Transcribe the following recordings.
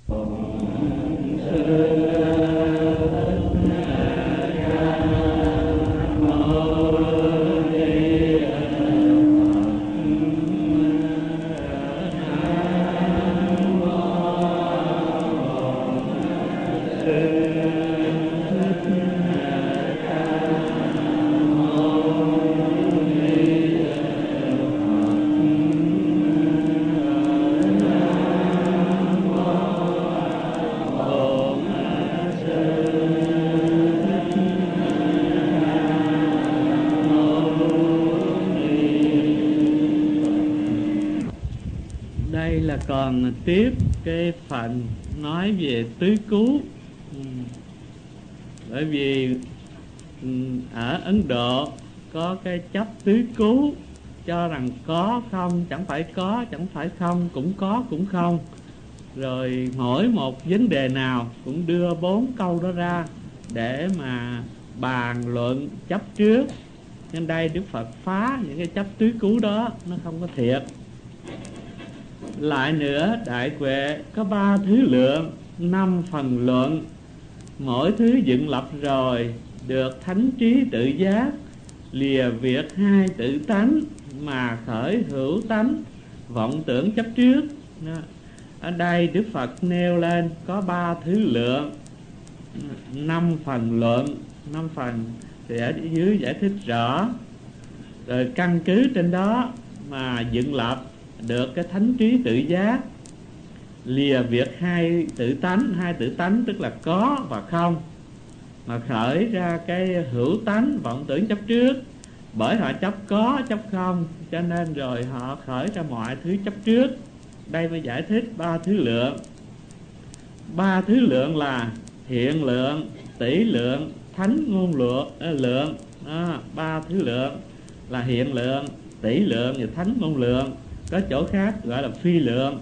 Đây là còn tiếp cái phần nói về tứ cứu. Bởi vì ở Ấn Độ có cái chấp tứ cứu, cho rằng có không chẳng phải có, chẳng phải không cũng có cũng không. Rồi mỗi một vấn đề nào cũng đưa 4 câu đó ra để mà bàn luận chấp trước. Nên đây Đức Phật phá những cái chấp tứ cứu đó, nó không có thiệt. Lại nữa, Đại Huệ có 3 thứ lượng, 5 phần luận. Mỗi thứ dựng lập rồi được thánh trí tự giác, lìa việc 2 tự tánh mà khởi hữu tánh vọng tưởng chấp trước. Ở đây Đức Phật nêu lên có 3 thứ lượng, 5 phần luận. 5 phần thì ở dưới giải thích rõ. Rồi căn cứ trên đó mà dựng lập được cái thánh trí tự giác, lìa việc 2 tự tánh. 2 tự tánh tức là có và không, mà khởi ra cái hữu tánh vọng tưởng chấp trước. Bởi họ chấp có chấp không, cho nên rồi họ khởi ra mọi thứ chấp trước. Đây mới giải thích 3 thứ lượng. 3 thứ lượng là hiện lượng, tỷ lượng, thánh ngôn lượng. 3 thứ lượng là hiện lượng, tỷ lượng và thánh ngôn lượng. Có chỗ khác gọi là phi lượng.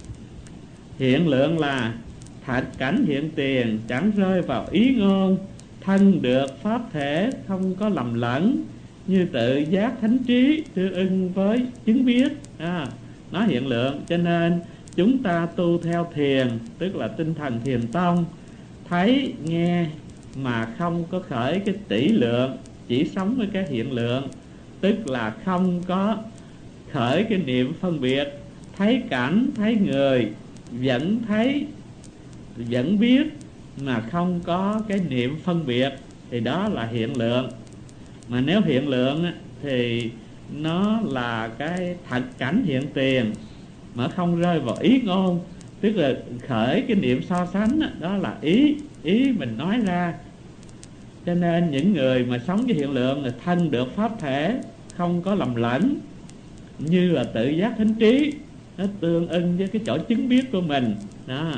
Hiện lượng là thạch cảnh hiện tiền, chẳng rơi vào ý ngôn, thân được pháp thể, không có lầm lẫn, như tự giác thánh trí, tương ưng với chứng biết. Nó hiện lượng. Cho nên chúng ta tu theo thiền, tức là tinh thần thiền tông, thấy nghe mà không có khởi cái tỷ lượng, chỉ sống với cái hiện lượng, tức là không có khởi cái niệm phân biệt. Thấy cảnh, thấy người, vẫn thấy, vẫn biết mà không có cái niệm phân biệt, thì đó là hiện lượng. Mà nếu hiện lượng thì nó là cái thật cảnh hiện tiền mà không rơi vào ý ngôn, tức là khởi cái niệm so sánh. Đó là ý mình nói ra. Cho nên những người mà sống với hiện lượng là thân được pháp thể, không có lầm lẫn, như là tự giác thánh trí, nó tương ưng với cái chỗ chứng biết của mình đó.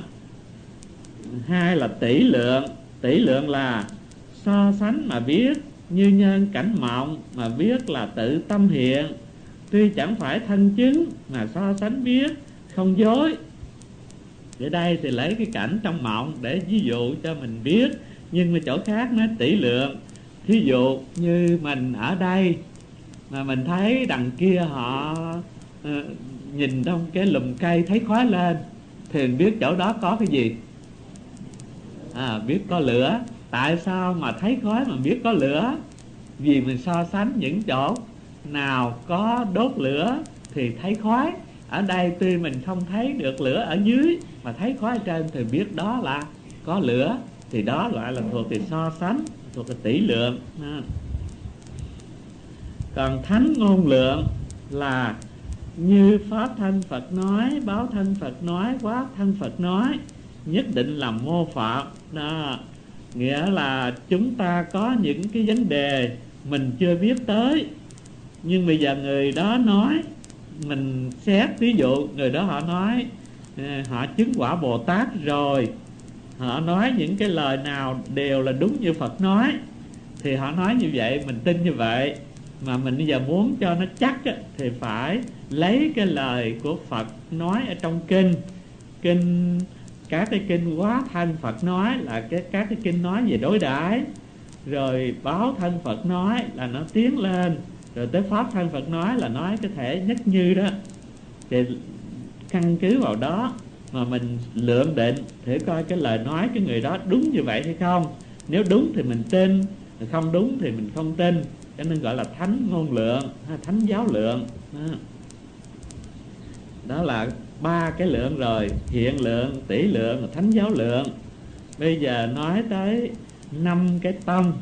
2 là tỷ lượng. Tỷ lượng là so sánh mà biết, như nhân cảnh mộng mà biết là tự tâm hiện, tuy chẳng phải thân chứng mà so sánh biết, không dối. Ở đây thì lấy cái cảnh trong mộng để ví dụ cho mình biết, nhưng mà chỗ khác nó tỷ lượng. Thí dụ như mình ở đây mà mình thấy đằng kia họ nhìn trong cái lùm cây thấy khói lên, thì mình biết chỗ đó có cái gì? Biết có lửa. Tại sao mà thấy khói mà biết có lửa? Vì mình so sánh những chỗ nào có đốt lửa thì thấy khói. Ở đây tuy mình không thấy được lửa ở dưới mà thấy khói ở trên, thì biết đó là có lửa. Thì đó gọi là thuộc về so sánh, thuộc về tỷ lượng. Còn thánh ngôn lượng là như pháp thân Phật nói, báo thân Phật nói, quá thân Phật nói, nhất định là mô phạm đó. Nghĩa là chúng ta có những cái vấn đề mình chưa biết tới, nhưng bây giờ người đó nói, mình xét. Ví dụ người đó họ nói họ chứng quả Bồ Tát rồi, họ nói những cái lời nào đều là đúng như Phật nói, thì họ nói như vậy mình tin như vậy. Mà mình bây giờ muốn cho nó chắc thì phải lấy cái lời của Phật nói ở trong kinh. Các cái kinh quá thân Phật nói là các cái kinh nói về đối đãi, rồi báo thân Phật nói là nó tiến lên, rồi tới pháp thân Phật nói là nói cái thể nhất như đó. Thì căn cứ vào đó mà mình lượng định thử coi cái lời nói cái người đó đúng như vậy hay không. Nếu đúng thì mình tin, không đúng thì mình không tin. Cho nên gọi là thánh ngôn lượng, thánh giáo lượng. Đó là ba cái lượng rồi: hiện lượng, tỷ lượng và thánh giáo lượng. Bây giờ nói tới năm cái tông.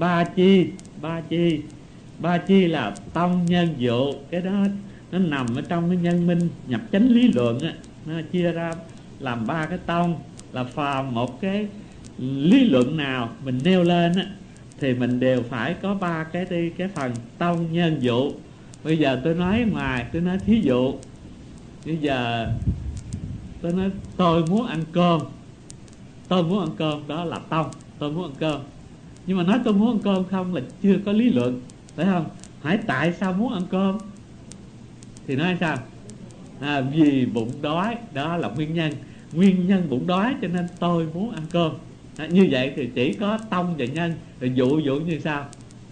Ba chi là tông nhân dụ. Cái đó nó nằm ở trong cái nhân minh nhập chánh lý luận á. Nó chia ra làm ba cái tông. Là phàm một cái lý luận nào mình nêu lên á, thì mình đều phải có ba cái phần tông nhân dụ. Bây giờ tôi nói ngoài, tôi nói thí dụ. Bây giờ tôi nói tôi muốn ăn cơm. Tôi muốn ăn cơm, đó là tông. Tôi muốn ăn cơm. Nhưng mà nói tôi muốn ăn cơm không là chưa có lý luận, phải không? Hỏi tại sao muốn ăn cơm thì nói sao? Vì bụng đói. Đó là nguyên nhân. Nguyên nhân bụng đói cho nên tôi muốn ăn cơm. Như vậy thì chỉ có tông và nhân. Rồi dụ như sao?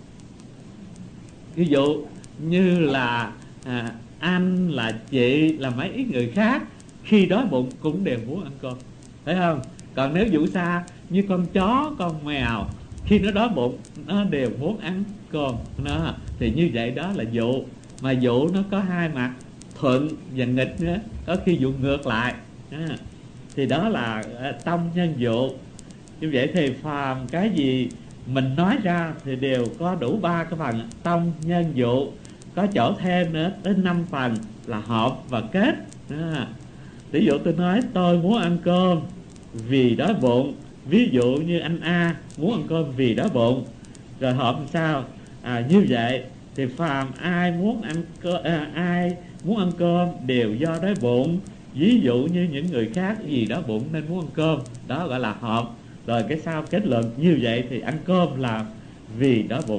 Ví dụ như là anh, là chị, là mấy ít người khác khi đói bụng cũng đều muốn ăn cơm, phải không? Còn nếu dụ xa như con chó, con mèo, khi nó đói bụng nó đều muốn ăn cơm nó, thì như vậy đó là dụ. Mà dụ nó có hai mặt, thuận và nghịch nữa, có khi dụ ngược lại. Thì đó là tông nhân dụ. Như vậy thì phàm cái gì mình nói ra thì đều có đủ ba cái phần tông nhân dụ. Có chỗ thêm nữa đến 5 phần là hợp và kết. Ví dụ tôi nói tôi muốn ăn cơm vì đói bụng. Ví dụ như anh A muốn ăn cơm vì đói bụng. Rồi hợp làm sao? Như vậy thì phàm ai muốn ăn cơm đều do đói bụng. Ví dụ như những người khác vì đói bụng nên muốn ăn cơm. Đó gọi là hợp. Rồi cái sau kết luận như vậy thì ăn cơm là vì đói bụng.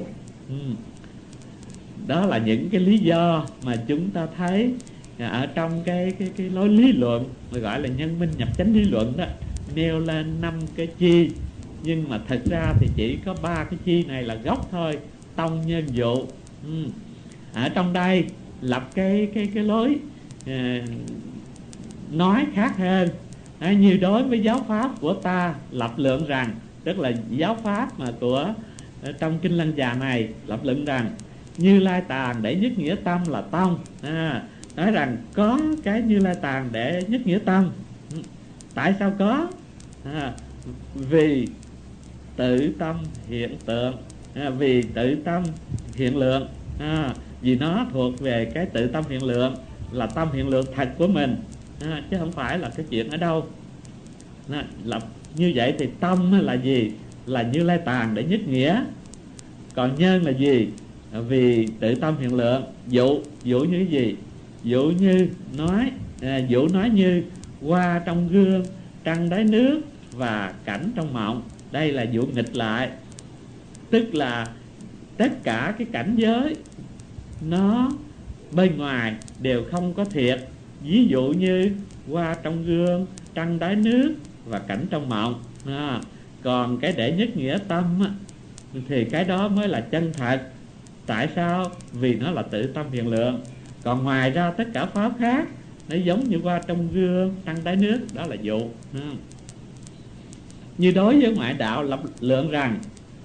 Đó là những cái lý do mà chúng ta thấy ở trong cái lối lý luận mà gọi là nhân minh nhập chánh lý luận đó, nêu lên 5 cái chi. Nhưng mà thật ra thì chỉ có 3 cái chi này là gốc thôi, tông nhân dụ. Ở trong đây lập cái lối nói khác hơn. Như đối với giáo pháp của ta lập lượng rằng, tức là giáo pháp mà của trong Kinh Lăng Già này lập luận rằng Như Lai Tạng để nhất nghĩa tâm là tông. Nói rằng có cái Như Lai Tạng để nhất nghĩa tâm. Tại sao có? Vì tự tâm hiện tượng, vì tự tâm hiện lượng. Vì nó thuộc về cái tự tâm hiện lượng, là tâm hiện lượng thật của mình, chứ không phải là cái chuyện ở đâu. Như vậy thì tâm là gì? Là Như Lai Tạng để nhất nghĩa. Còn nhân là gì? Vì tự tâm hiện lượng. Dụ như cái gì? Dụ như nói, dụ nói như hoa trong gương, trăng đáy nước và cảnh trong mộng. Đây là dụ nghịch lại. Tức là tất cả cái cảnh giới nó bên ngoài đều không có thiệt. Ví dụ như hoa trong gương, trăng đáy nước và cảnh trong mộng. Còn cái để nhất nghĩa tâm thì cái đó mới là chân thật. Tại sao? Vì nó là tự tâm hiện lượng. Còn ngoài ra tất cả pháp khác nó giống như hoa trong gương, trăng đáy nước, đó là dụ. Như đối với ngoại đạo lập lượng rằng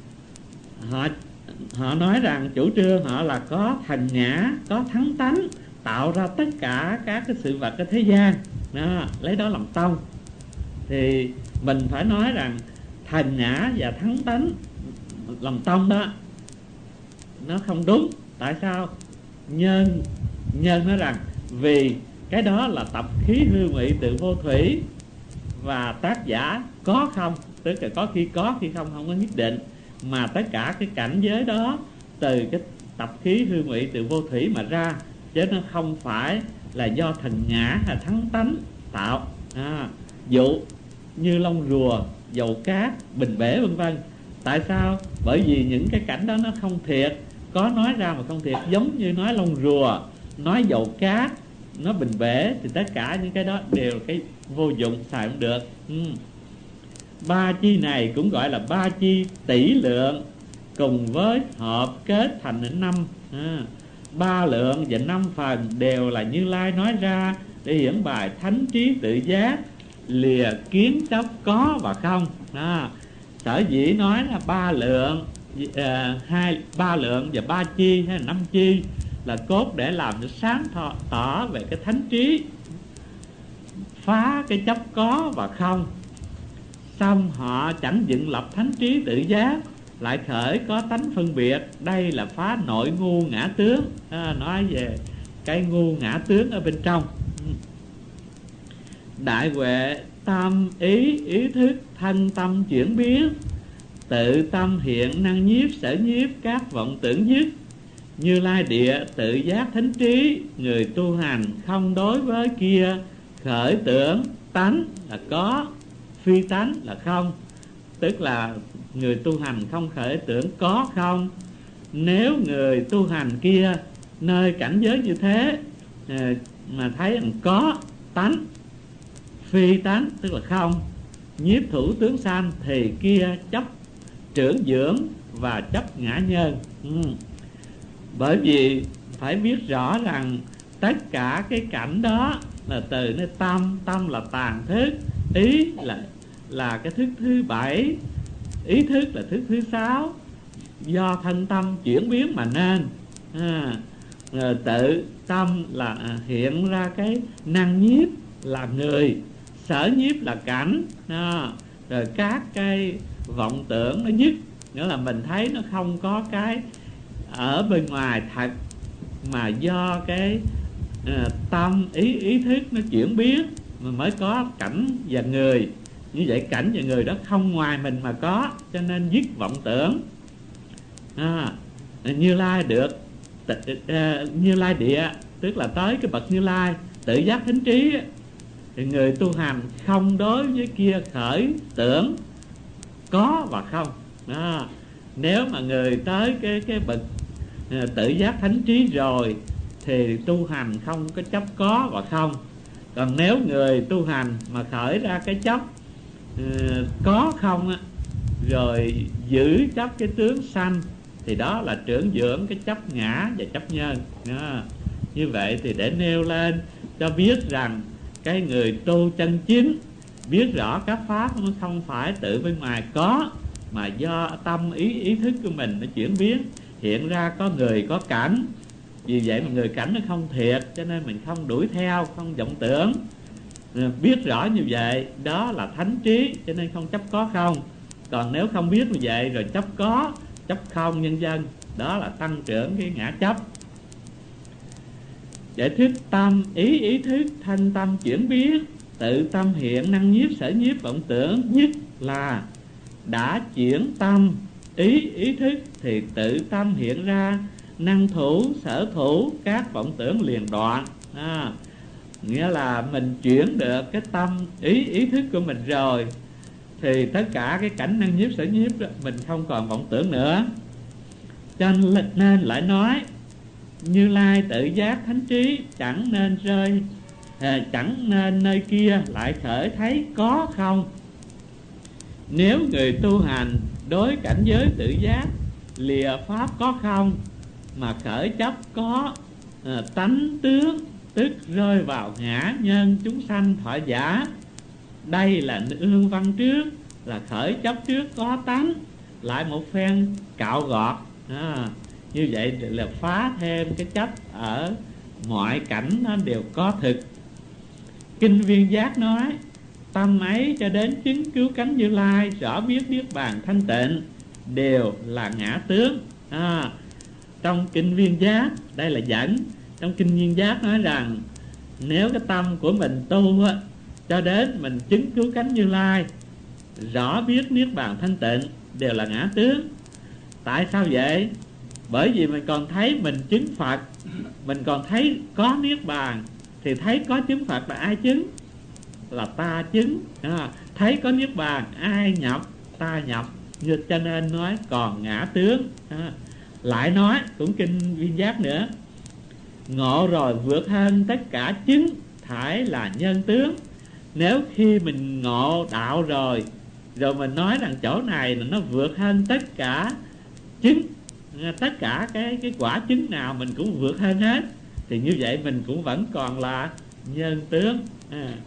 họ nói rằng chủ trương họ là có thành ngã, có thắng tánh, tạo ra tất cả các cái sự vật ở thế gian. Lấy đó làm tông. Thì mình phải nói rằng thành ngã và thắng tánh làm tông đó nó không đúng. Tại sao? Nhân nói rằng vì cái đó là tập khí hư ngụy tự vô thủy, và tác giả có không, tức là có khi không có nhất định, mà tất cả cái cảnh giới đó từ cái tập khí hư ngụy tự vô thủy mà ra, chứ nó không phải là do thành ngã hay thắng tánh tạo. Dụ như lông rùa, dầu cát, bình bể vân vân. Tại sao? Bởi vì những cái cảnh đó nó không thiệt, có nói ra mà không thiệt. Giống như nói lông rùa, nói dầu cát, nói bình bể, thì tất cả những cái đó đều cái vô dụng, xài không được. Ba chi này cũng gọi là ba chi tỷ lượng, cùng với hợp kết thành đến 5. Ba lượng và 5 phần đều là Như Lai nói ra để hiển bài thánh trí tự giác, lìa kiến chấp có và không. Sở dĩ nói là ba lượng, ba lượng và ba chi hay là năm chi là cốt để làm cho sáng tỏ về cái thánh trí, phá cái chấp có và không. Xong họ chẳng dựng lập thánh trí tự giác, lại khởi có tánh phân biệt. Đây là phá nội ngu ngã tướng. Nói về cái ngu ngã tướng ở bên trong. Đại huệ tâm ý, ý thức thân tâm chuyển biến, tự tâm hiện năng nhiếp sở nhiếp các vọng tưởng dứt. Như Lai địa tự giác thánh trí, người tu hành không đối với kia khởi tưởng. Tánh là có, phi tánh là không. Tức là người tu hành không khởi tưởng có không. Nếu người tu hành kia nơi cảnh giới như thế mà thấy rằng có tánh, phi tánh tức là không, nhiếp thủ tướng sanh, thì kia chấp trưởng dưỡng và chấp ngã nhân. Bởi vì phải biết rõ rằng tất cả cái cảnh đó là từ nơi tâm. Tâm là tàn thức, ý là cái thức thứ 7, ý thức là thức thứ 6, do thân tâm chuyển biến mà nên. Tự tâm là hiện ra cái năng nhiếp là người, sở nhiếp là cảnh. Rồi các cái vọng tưởng nó dứt, nghĩa là mình thấy nó không có cái ở bên ngoài thật, mà do cái tâm ý thức nó chuyển biến mà mới có cảnh và người. Như vậy cảnh và người đó không ngoài mình mà có, cho nên dứt vọng tưởng. Như Lai được Như Lai địa, tức là tới cái bậc Như Lai tự giác thánh trí, thì người tu hành không đối với kia khởi tưởng có và không. Nếu mà người tới cái bậc tự giác thánh trí rồi thì tu hành không có chấp có và không. Còn nếu người tu hành mà khởi ra cái chấp có không á, rồi giữ chấp cái tướng sanh, thì đó là trưởng dưỡng cái chấp ngã và chấp nhân. Như vậy thì để nêu lên cho biết rằng cái người tu chân chính biết rõ các pháp nó không phải tự bên ngoài có, mà do tâm ý thức của mình nó chuyển biến, hiện ra có người có cảnh. Vì vậy mà người cảnh nó không thiệt, cho nên mình không đuổi theo, không vọng tưởng. Biết rõ như vậy đó là thánh trí, cho nên không chấp có không. Còn nếu không biết như vậy rồi chấp có, chấp không nhân dân, đó là tăng trưởng cái ngã chấp. Giải thích tâm ý thức thanh tâm chuyển biến, tự tâm hiện năng nhiếp sở nhiếp vọng tưởng. Nhất là đã chuyển tâm ý thức thì tự tâm hiện ra năng thủ sở thủ các vọng tưởng liền đoạn. Nghĩa là mình chuyển được cái tâm ý thức của mình rồi thì tất cả cái cảnh năng nhiếp sở nhiếp đó, mình không còn vọng tưởng nữa. Cho nên lại nói Như Lai tự giác thánh trí, chẳng nên rơi chẳng nên nơi kia lại khởi thấy có không. Nếu người tu hành đối cảnh giới tự giác, lìa pháp có không mà khởi chấp có tánh tướng, tức rơi vào ngã nhân chúng sanh thọ giả. Đây là ương văn trước, là khởi chấp trước có tánh, lại một phen cạo gọt. Như vậy là phá thêm cái chấp ở mọi cảnh nó đều có thực. Kinh Viên Giác nói tâm ấy cho đến chứng cứu cánh Như Lai, rõ biết niết bàn thanh tịnh, đều là ngã tướng. Trong Kinh Viên Giác, đây là dẫn. Trong Kinh Viên Giác nói rằng nếu cái tâm của mình tu cho đến mình chứng cứu cánh Như Lai, rõ biết niết bàn thanh tịnh, đều là ngã tướng. Tại sao vậy? Bởi vì mình còn thấy mình chứng Phật, mình còn thấy có niết bàn, thì thấy có chứng Phật là ai chứng? Là ta chứng. Thấy có niết bàn ai nhập? Ta nhập. Như cho nên nói còn ngã tướng. Lại nói cũng Kinh Viên Giác nữa, ngộ rồi vượt hơn tất cả chứng, thải là nhân tướng. Nếu khi mình ngộ đạo rồi mình nói rằng chỗ này là nó vượt hơn tất cả chứng, tất cả cái quả chứng nào mình cũng vượt hơn hết, thì như vậy mình cũng vẫn còn là nhân tướng.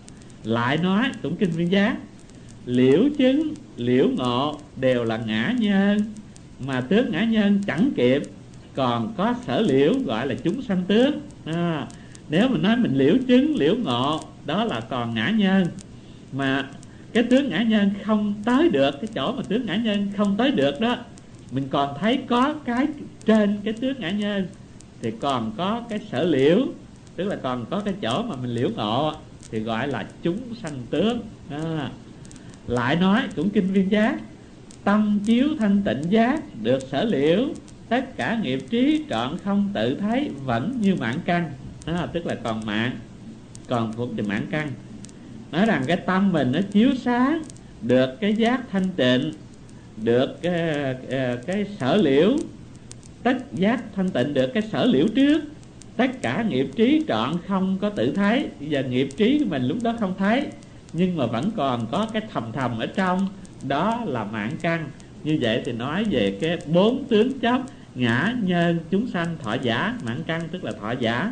Lại nói cũng kinh Viên Giác: liễu chứng, liễu ngộ đều là ngã nhân, mà tướng ngã nhân chẳng kịp, còn có sở liễu gọi là chúng sanh tướng. Nếu mình nói mình liễu chứng, liễu ngộ, đó là còn ngã nhân, mà cái tướng ngã nhân không tới được, cái chỗ mà tướng ngã nhân không tới được đó, mình còn thấy có cái trên cái tướng ngã nhân thì còn có cái sở liễu, tức là còn có cái chỗ mà mình liễu ngộ, thì gọi là chúng sanh tướng. Lại nói cũng kinh Viên Giác: tâm chiếu thanh tịnh giác, được sở liễu, tất cả nghiệp trí trọn không tự thấy, vẫn như mạn căn. Tức là còn mạn, còn thuộc về mạn căn. Nói rằng cái tâm mình nó chiếu sáng, được cái giác thanh tịnh, được cái sở liễu, tất giác thanh tịnh được cái sở liễu trước, tất cả nghiệp trí trọn không có tự thấy. Bây giờ nghiệp trí của mình lúc đó không thấy, nhưng mà vẫn còn có cái thầm thầm ở trong, đó là mạn căn. Như vậy thì nói về cái bốn tướng chấp: ngã, nhân, chúng sanh, thọ giả. Mạn căn tức là thọ giả.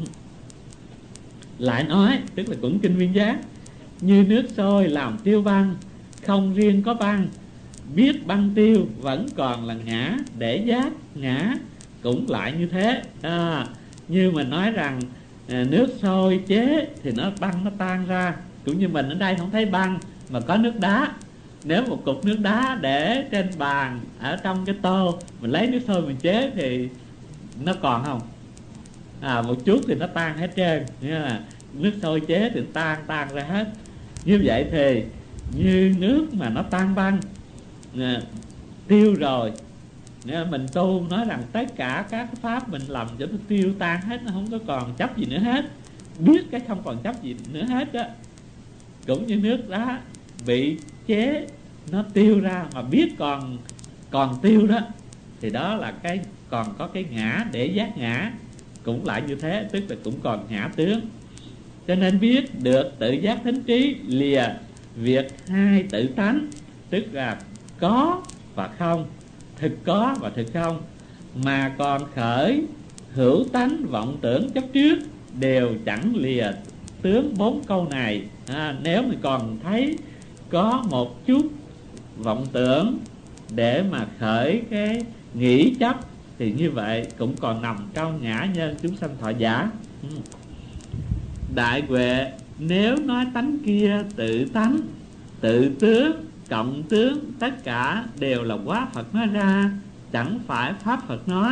Lại nói tức là cũng kinh Viên Giác: như nước sôi làm tiêu băng, không riêng có băng, biết băng tiêu vẫn còn là ngã, để giác ngã cũng lại như thế. Như mình nói rằng nước sôi chế thì nó băng nó tan ra, cũng như mình ở đây không thấy băng mà có nước đá. Nếu một cục nước đá để trên bàn ở trong cái tô, mình lấy nước sôi mình chế thì nó còn không? Một chút thì nó tan hết trơn. Nước sôi chế thì tan ra hết. Như vậy thì như nước mà nó tan băng, tiêu rồi, mình tu nói rằng tất cả các pháp mình làm cho nó tiêu tan hết, nó không có còn chấp gì nữa hết, biết cái không còn chấp gì nữa hết đó. Cũng như nước đá bị chế nó tiêu ra mà biết còn tiêu đó, thì đó là cái còn có cái ngã, để giác ngã cũng lại như thế, tức là cũng còn ngã tướng. Cho nên biết được tự giác thính trí, lìa việc hai tự tánh, tức là có và không, thực có và thực không, mà còn khởi hữu tánh vọng tưởng chấp trước, đều chẳng lìa tướng bốn câu này. Nếu mình còn thấy có một chút vọng tưởng để mà khởi cái nghĩ chấp, thì như vậy cũng còn nằm trong ngã nhân chúng sanh thọ giả. Đại Huệ: nếu nói tánh kia tự tánh, tự tướng, cộng tướng, tất cả đều là quá Phật nói ra, chẳng phải pháp Phật nói.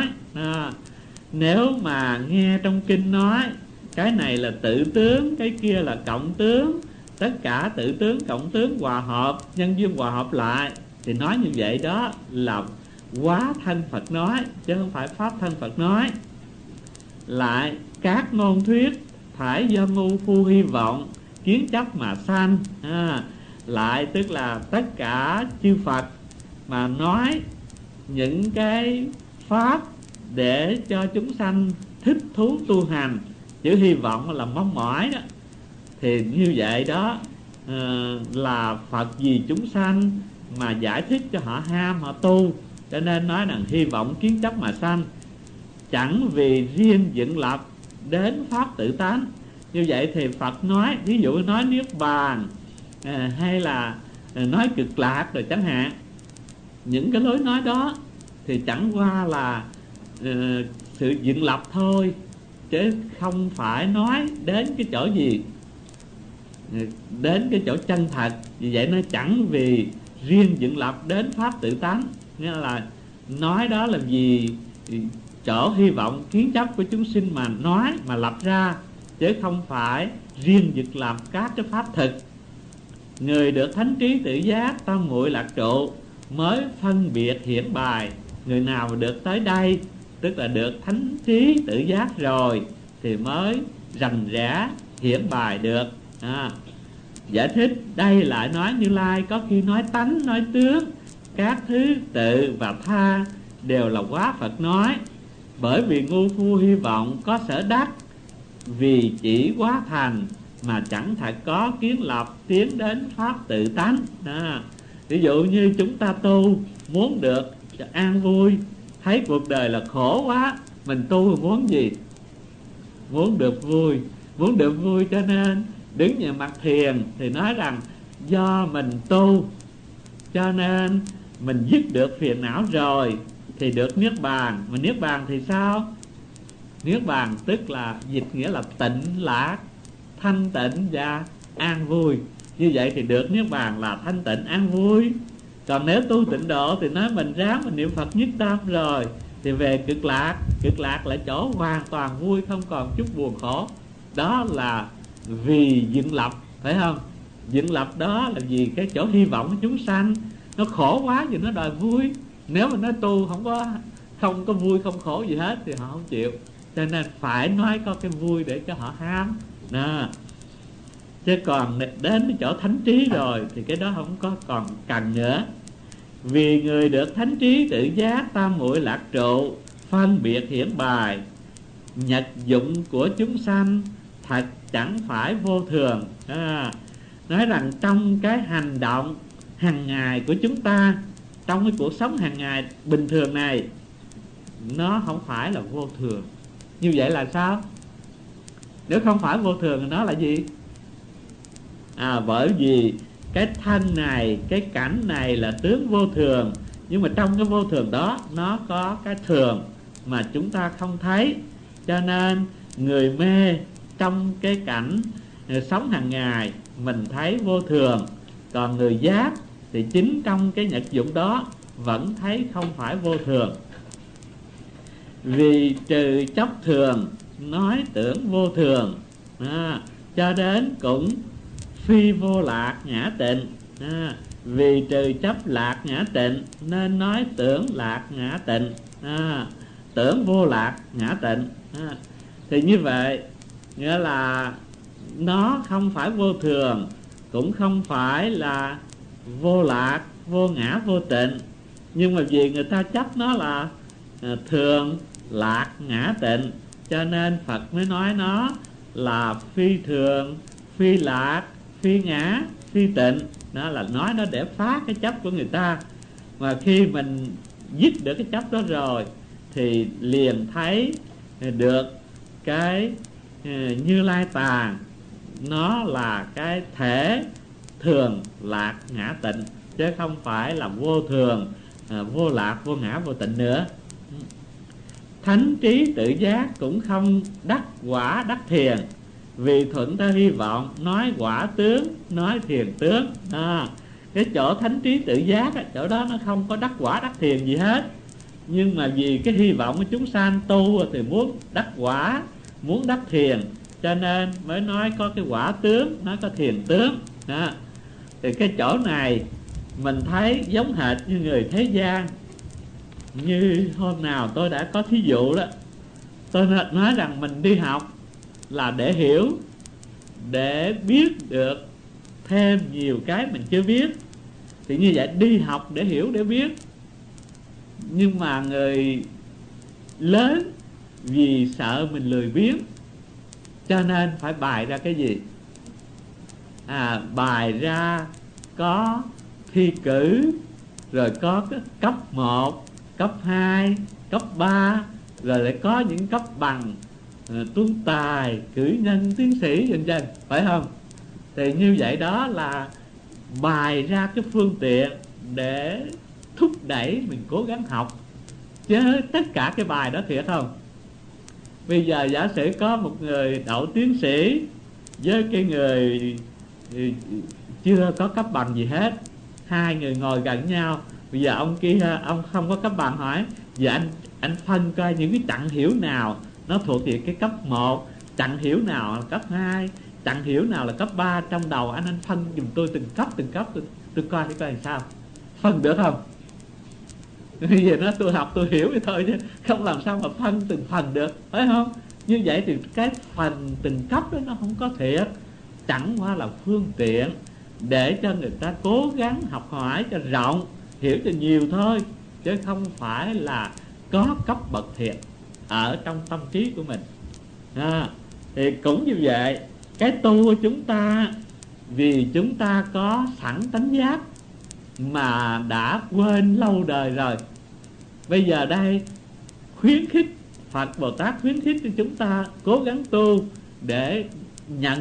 Nếu mà nghe trong kinh nói cái này là tự tướng, cái kia là cộng tướng, tất cả tự tướng cộng tướng hòa hợp, nhân duyên hòa hợp lại, thì nói như vậy đó là quá thân Phật nói, chứ không phải pháp thân Phật nói. Lại các ngôn thuyết phải do ngu phu hy vọng, kiến chấp mà sanh. Lại tức là tất cả chư Phật mà nói những cái pháp để cho chúng sanh thích thú tu hành, chữ hy vọng là mong mỏi đó, thì như vậy đó là Phật vì chúng sanh mà giải thích cho họ ham họ tu, cho nên nói rằng hy vọng kiến chấp mà sanh, chẳng vì riêng dựng lập đến pháp tự tánh. Như vậy thì Phật nói, ví dụ nói niết bàn hay là nói cực lạc rồi chẳng hạn, những cái lối nói đó thì chẳng qua là sự dựng lập thôi, chứ không phải nói đến cái chỗ gì, đến cái chỗ chân thật. Vì vậy nó chẳng vì riêng dựng lập đến pháp tự tánh, nghĩa là nói đó là vì chỗ hy vọng kiến chấp của chúng sinh mà nói, mà lập ra, chứ không phải riêng dựng lập các cái pháp thực. Người được thánh trí tự giác, tâm muội lạc trụ, mới phân biệt hiển bài. Người nào mà được tới đây, tức là được thánh trí tự giác rồi, thì mới rành rẽ hiển bài được. Giải thích đây lại nói Như Lai có khi nói tánh, nói tướng, các thứ tự và tha đều là quá Phật nói. Bởi vì ngu phu hy vọng có sở đắc, vì chỉ quá thành mà chẳng thật có kiến lập tiến đến pháp tự tánh. Ví dụ như chúng ta tu muốn được an vui, thấy cuộc đời là khổ quá, mình tu muốn gì? Muốn được vui. Muốn được vui cho nên đứng về mặt thiền thì nói rằng do mình tu cho nên mình dứt được phiền não rồi thì được niết bàn. Mà niết bàn thì sao? Niết bàn tức là dịch nghĩa là tịnh lạc, thanh tịnh và an vui. Như vậy thì được niết bàn là thanh tịnh an vui. Còn nếu tu tịnh độ thì nói mình ráng mình niệm Phật nhất tâm rồi thì về cực lạc. Cực lạc là chỗ hoàn toàn vui, không còn chút buồn khổ. Đó là vì dựng lập, phải không? Dựng lập đó là vì cái chỗ hy vọng của chúng sanh nó khổ quá thì nó đòi vui. Nếu mà nó tu không có vui không khổ gì hết thì họ không chịu. Cho nên phải nói có cái vui để cho họ ham nè. Chứ còn đến cái chỗ thánh trí rồi thì cái đó không có còn cần nữa. Vì người được thánh trí tự giác tam muội lạc trụ, phân biệt hiển bài, nhật dụng của chúng sanh thật chẳng phải vô thường. Nói rằng trong cái hành động hàng ngày của chúng ta, trong cái cuộc sống hàng ngày bình thường này, nó không phải là vô thường. Như vậy là sao? Nếu không phải vô thường thì nó là gì? Bởi vì cái thân này, cái cảnh này là tướng vô thường. Nhưng mà trong cái vô thường đó nó có cái thường mà chúng ta không thấy. Cho nên người mê trong cái cảnh sống hàng ngày mình thấy vô thường. Còn người giác thì chính trong cái nhật dụng đó vẫn thấy không phải vô thường. Vì trừ chấp thường nói tưởng vô thường, cho đến cũng phi vô lạc ngã tịnh. Vì trừ chấp lạc ngã tịnh nên nói tưởng lạc ngã tịnh, tưởng vô lạc ngã tịnh. Thì như vậy nghĩa là nó không phải vô thường, cũng không phải là vô lạc, vô ngã, vô tịnh. Nhưng mà vì người ta chấp nó là thường, lạc, ngã, tịnh, cho nên Phật mới nói nó là phi thường, phi lạc, phi ngã, phi tịnh. Đó là nói nó để phá cái chấp của người ta. Mà khi mình dứt được cái chấp đó rồi thì liền thấy được cái Như Lai Tạng, nó là cái thể thường, lạc, ngã, tịnh, chứ không phải là vô thường, vô lạc, vô ngã, vô tịnh nữa. Thánh trí tự giác cũng không đắc quả đắc thiền, vì thuận theo hy vọng nói quả tướng, nói thiền tướng. Cái chỗ thánh trí tự giác chỗ đó nó không có đắc quả đắc thiền gì hết. Nhưng mà vì cái hy vọng của chúng sanh tu thì muốn đắc quả, muốn đắc thiền, cho nên mới nói có cái quả tướng, nói có thiền tướng. Thì cái chỗ này mình thấy giống hệt như người thế gian. Như hôm nào tôi đã có thí dụ đó, tôi nói rằng mình đi học là để hiểu, để biết được thêm nhiều cái mình chưa biết. Thì như vậy đi học để hiểu, để biết. Nhưng mà người lớn vì sợ mình lười biếng cho nên phải bài ra cái gì? Bài ra có thi cử, rồi có cấp 1, cấp 2, cấp 3, rồi lại có những cấp bằng tú tài, cử nhân, tiến sĩ vân vân, phải không? Thì như vậy đó là bài ra cái phương tiện để thúc đẩy mình cố gắng học. Chứ tất cả cái bài đó thiệt không? Bây giờ giả sử có một người đậu tiến sĩ với cái người chưa có cấp bằng gì hết, hai người ngồi gần nhau. Bây giờ ông kia ông không có cấp bằng, hỏi giờ anh phân coi những cái chặng hiểu nào nó thuộc về cái cấp 1, chặng hiểu nào là cấp 2, chặng hiểu nào là cấp 3. Trong đầu anh phân giùm tôi từng cấp tôi coi làm sao phân được không? Bây giờ nó tôi học tôi hiểu vậy thôi chứ không làm sao mà phân từng phần được, phải không? Như vậy thì cái phần từng cấp đó nó không có thiệt, chẳng qua là phương tiện để cho người ta cố gắng học hỏi cho rộng, hiểu cho nhiều thôi, chứ không phải là có cấp bậc thiệt ở trong tâm trí của mình. Thì cũng như vậy, cái tu của chúng ta vì chúng ta có sẵn tánh giác mà đã quên lâu đời rồi. Bây giờ đây khuyến khích, Phật Bồ Tát khuyến khích cho chúng ta cố gắng tu để nhận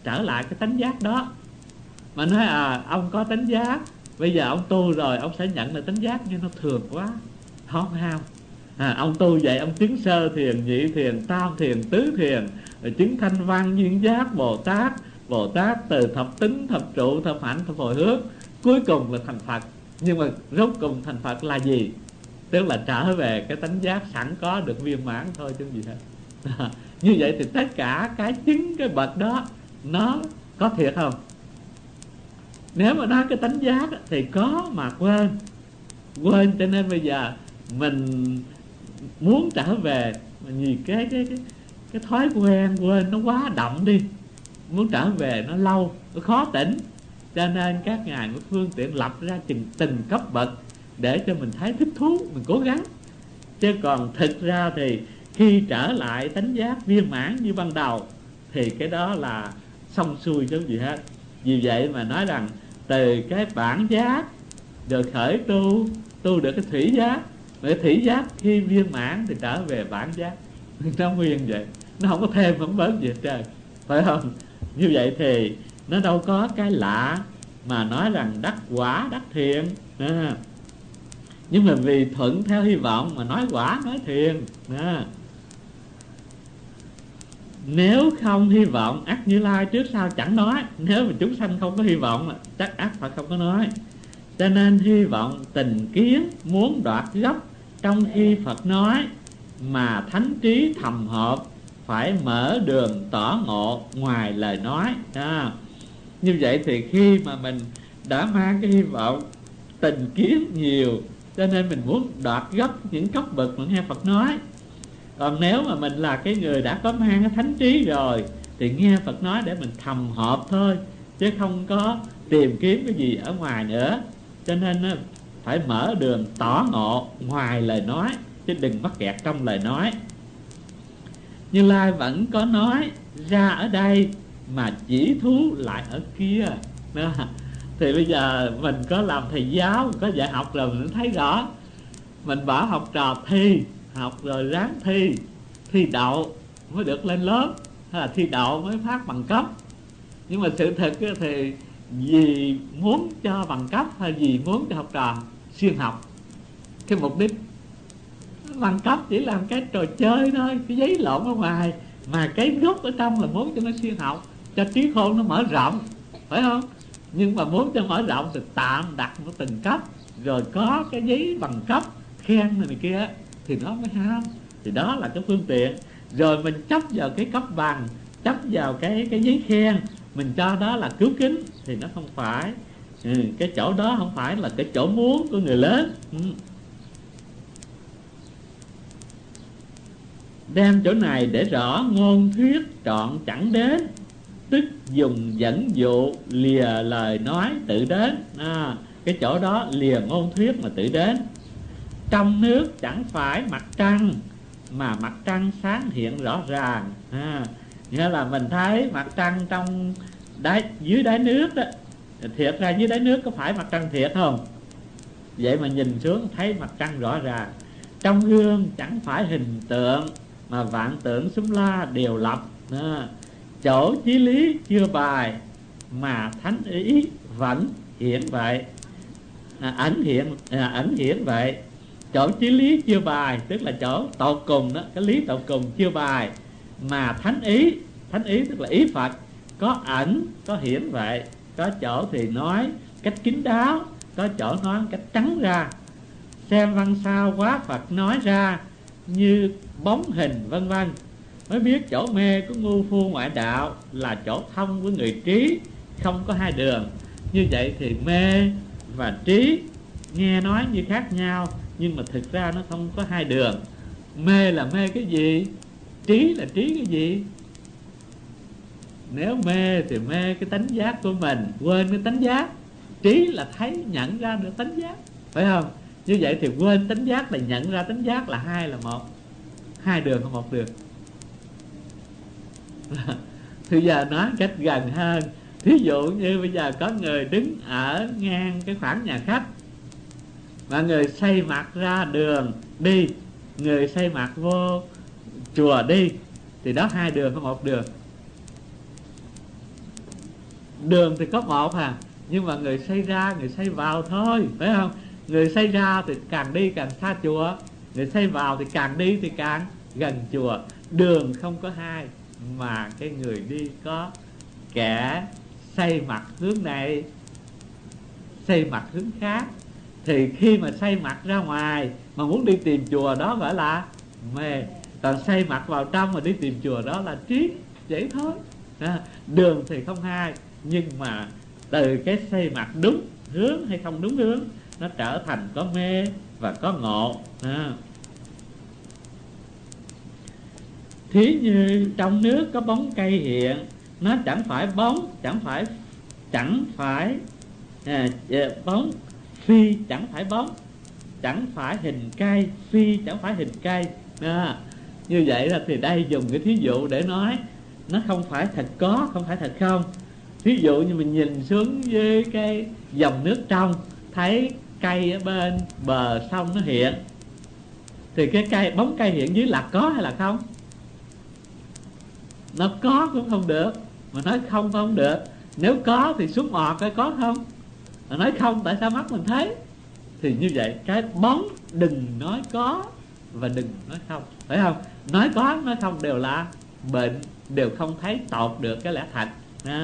trở lại cái tánh giác đó. Mà nói ông có tánh giác, bây giờ ông tu rồi ông sẽ nhận được tánh giác, nhưng nó thường quá, không ham. Ông tu vậy, ông chứng sơ thiền, nhị thiền, tam thiền, tứ thiền, rồi chứng thanh văn, duyên giác, Bồ Tát từ thập tính, thập trụ, thập hạnh, thập hồi hướng, cuối cùng là thành Phật. Nhưng mà rốt cùng thành Phật là gì? Tức là trở về cái tánh giác sẵn có được viên mãn thôi chứ gì hết. Như vậy thì tất cả cái chứng cái bậc đó nó có thiệt không? Nếu mà nói cái tánh giác thì có mà quên, cho nên bây giờ mình muốn trở về, mà vì cái thói quen quên nó quá đậm đi, muốn trở về nó lâu, nó khó tỉnh, cho nên các ngài có phương tiện lập ra từng cấp bậc để cho mình thấy thích thú, mình cố gắng. Chứ còn thực ra thì khi trở lại tánh giác viên mãn như ban đầu thì cái đó là xong xuôi chứ gì hết. Vì vậy mà nói rằng từ cái bản giác được khởi tu được cái thủy giác, cái thủy giác khi viên mãn thì trở về bản giác. Nó nguyên vậy, nó không có thêm không bớt gì hết trơn, phải không? Như vậy thì nó đâu có cái lạ mà nói rằng đắc quả đắc thiện. Nhưng mà vì thuận theo hy vọng mà nói quả nói thiện. Nếu không hy vọng, ắt Như Lai trước sau chẳng nói. Nếu mà chúng sanh không có hy vọng, chắc ắt Phật không có nói. Cho nên hy vọng tình kiến muốn đoạt gốc trong khi Phật nói, mà thánh trí thầm hợp phải mở đường tỏ ngộ ngoài lời nói. Như vậy thì khi mà mình đã mang cái hy vọng tình kiến nhiều, cho nên mình muốn đoạt gốc những cấp bậc mà nghe Phật nói. Còn nếu mà mình là cái người đã có mang cái thánh trí rồi thì nghe Phật nói để mình thầm hợp thôi, chứ không có tìm kiếm cái gì ở ngoài nữa. Cho nên phải mở đường tỏ ngộ ngoài lời nói, chứ đừng mắc kẹt trong lời nói. Như Lai vẫn có nói ra ở đây mà chỉ thú lại ở kia. Thì bây giờ mình có làm thầy giáo, có dạy học rồi mình thấy rõ. Mình bảo học trò thi, học rồi ráng thi đậu mới được lên lớp, hay là thi đậu mới phát bằng cấp. Nhưng mà sự thực thì vì muốn cho bằng cấp hay vì muốn cho học trò siêng học, cái mục đích bằng cấp chỉ làm cái trò chơi thôi, cái giấy lộn ở ngoài, mà cái gốc ở trong là muốn cho nó siêng học, cho trí khôn nó mở rộng, phải không? Nhưng mà muốn cho mở rộng thì tạm đặt nó từng cấp, rồi có cái giấy bằng cấp khen này kia thì nó mới ham. Thì đó là cái phương tiện. Rồi mình chấp vào cái cấp bằng, chấp vào cái giấy khen, mình cho đó là cứu kính, thì nó không phải, cái chỗ đó không phải là cái chỗ muốn của người lớn. Đem chỗ này để rõ ngôn thuyết trọn chẳng đến, tức dùng dẫn dụ lìa lời nói tự đến. Cái chỗ đó lìa ngôn thuyết mà tự đến. Trong nước chẳng phải mặt trăng, mà mặt trăng sáng hiện rõ ràng. Nghĩa là mình thấy mặt trăng trong dưới đáy nước đó. Thiệt ra dưới đáy nước có phải mặt trăng thiệt không? Vậy mà nhìn xuống thấy mặt trăng rõ ràng. Trong gương chẳng phải hình tượng, mà vạn tượng xúm la đều lập. Chỗ chí lý chưa bài, mà thánh ý vẫn hiện vậy. Ẩn hiện vậy. Chỗ chí lý chưa bài, tức là chỗ tột cùng đó, cái lý tột cùng chưa bài, mà thánh ý tức là ý Phật, có ẩn có hiển vậy. Có chỗ thì nói cách kín đáo, có chỗ nói cách trắng ra. Xem văn sao quá Phật nói ra, như bóng hình vân vân. Mới biết chỗ mê của ngu phu ngoại đạo là chỗ thông với người trí, không có hai đường. Như vậy thì mê và trí nghe nói như khác nhau, nhưng mà thực ra nó không có hai đường. Mê là mê cái gì, trí là trí cái gì. Nếu mê thì mê cái tánh giác của mình, quên cái tánh giác. Trí là thấy nhận ra được tánh giác, phải không? Như vậy thì quên tánh giác là nhận ra tánh giác, là hai là một, hai đường không một đường. Thì giờ nói cách gần hơn. Thí dụ như bây giờ có người đứng ở ngang cái khoảng nhà khách, và người xây mặt ra đường đi, người xây mặt vô chùa đi, thì đó hai đường không một đường. Đường thì có một à, nhưng mà người xây ra người xây vào thôi, phải không? Người xây ra thì càng đi càng xa chùa, người xây vào thì càng đi thì càng gần chùa. Đường không có hai, mà cái người đi có. Kẻ xây mặt hướng này, xây mặt hướng khác, thì khi mà xây mặt ra ngoài mà muốn đi tìm chùa đó gọi là mê. Còn xây mặt vào trong mà đi tìm chùa đó là trí, vậy thôi. Đường thì không hai, nhưng mà từ cái xây mặt đúng hướng hay không đúng hướng, nó trở thành có mê và có ngộ. Thí như trong nước có bóng cây hiện, nó chẳng phải bóng, chẳng phải bóng, phi chẳng phải bóng, chẳng phải hình cây, phi chẳng phải hình cây. Như vậy là thì đây dùng cái thí dụ để nói nó không phải thật có, không phải thật không. Thí dụ như mình nhìn xuống với cái dòng nước trong, thấy cây ở bên bờ sông nó hiện, thì cái cây, bóng cây hiện dưới là có hay là không? Nó có cũng không được, mà nói không không được. Nếu có thì xuống mò coi có không, mà nói không tại sao mắt mình thấy. Thì như vậy cái bóng đừng nói có và đừng nói không, phải không? Nói có nói không đều là bệnh, đều không thấy tột được cái lẽ thật.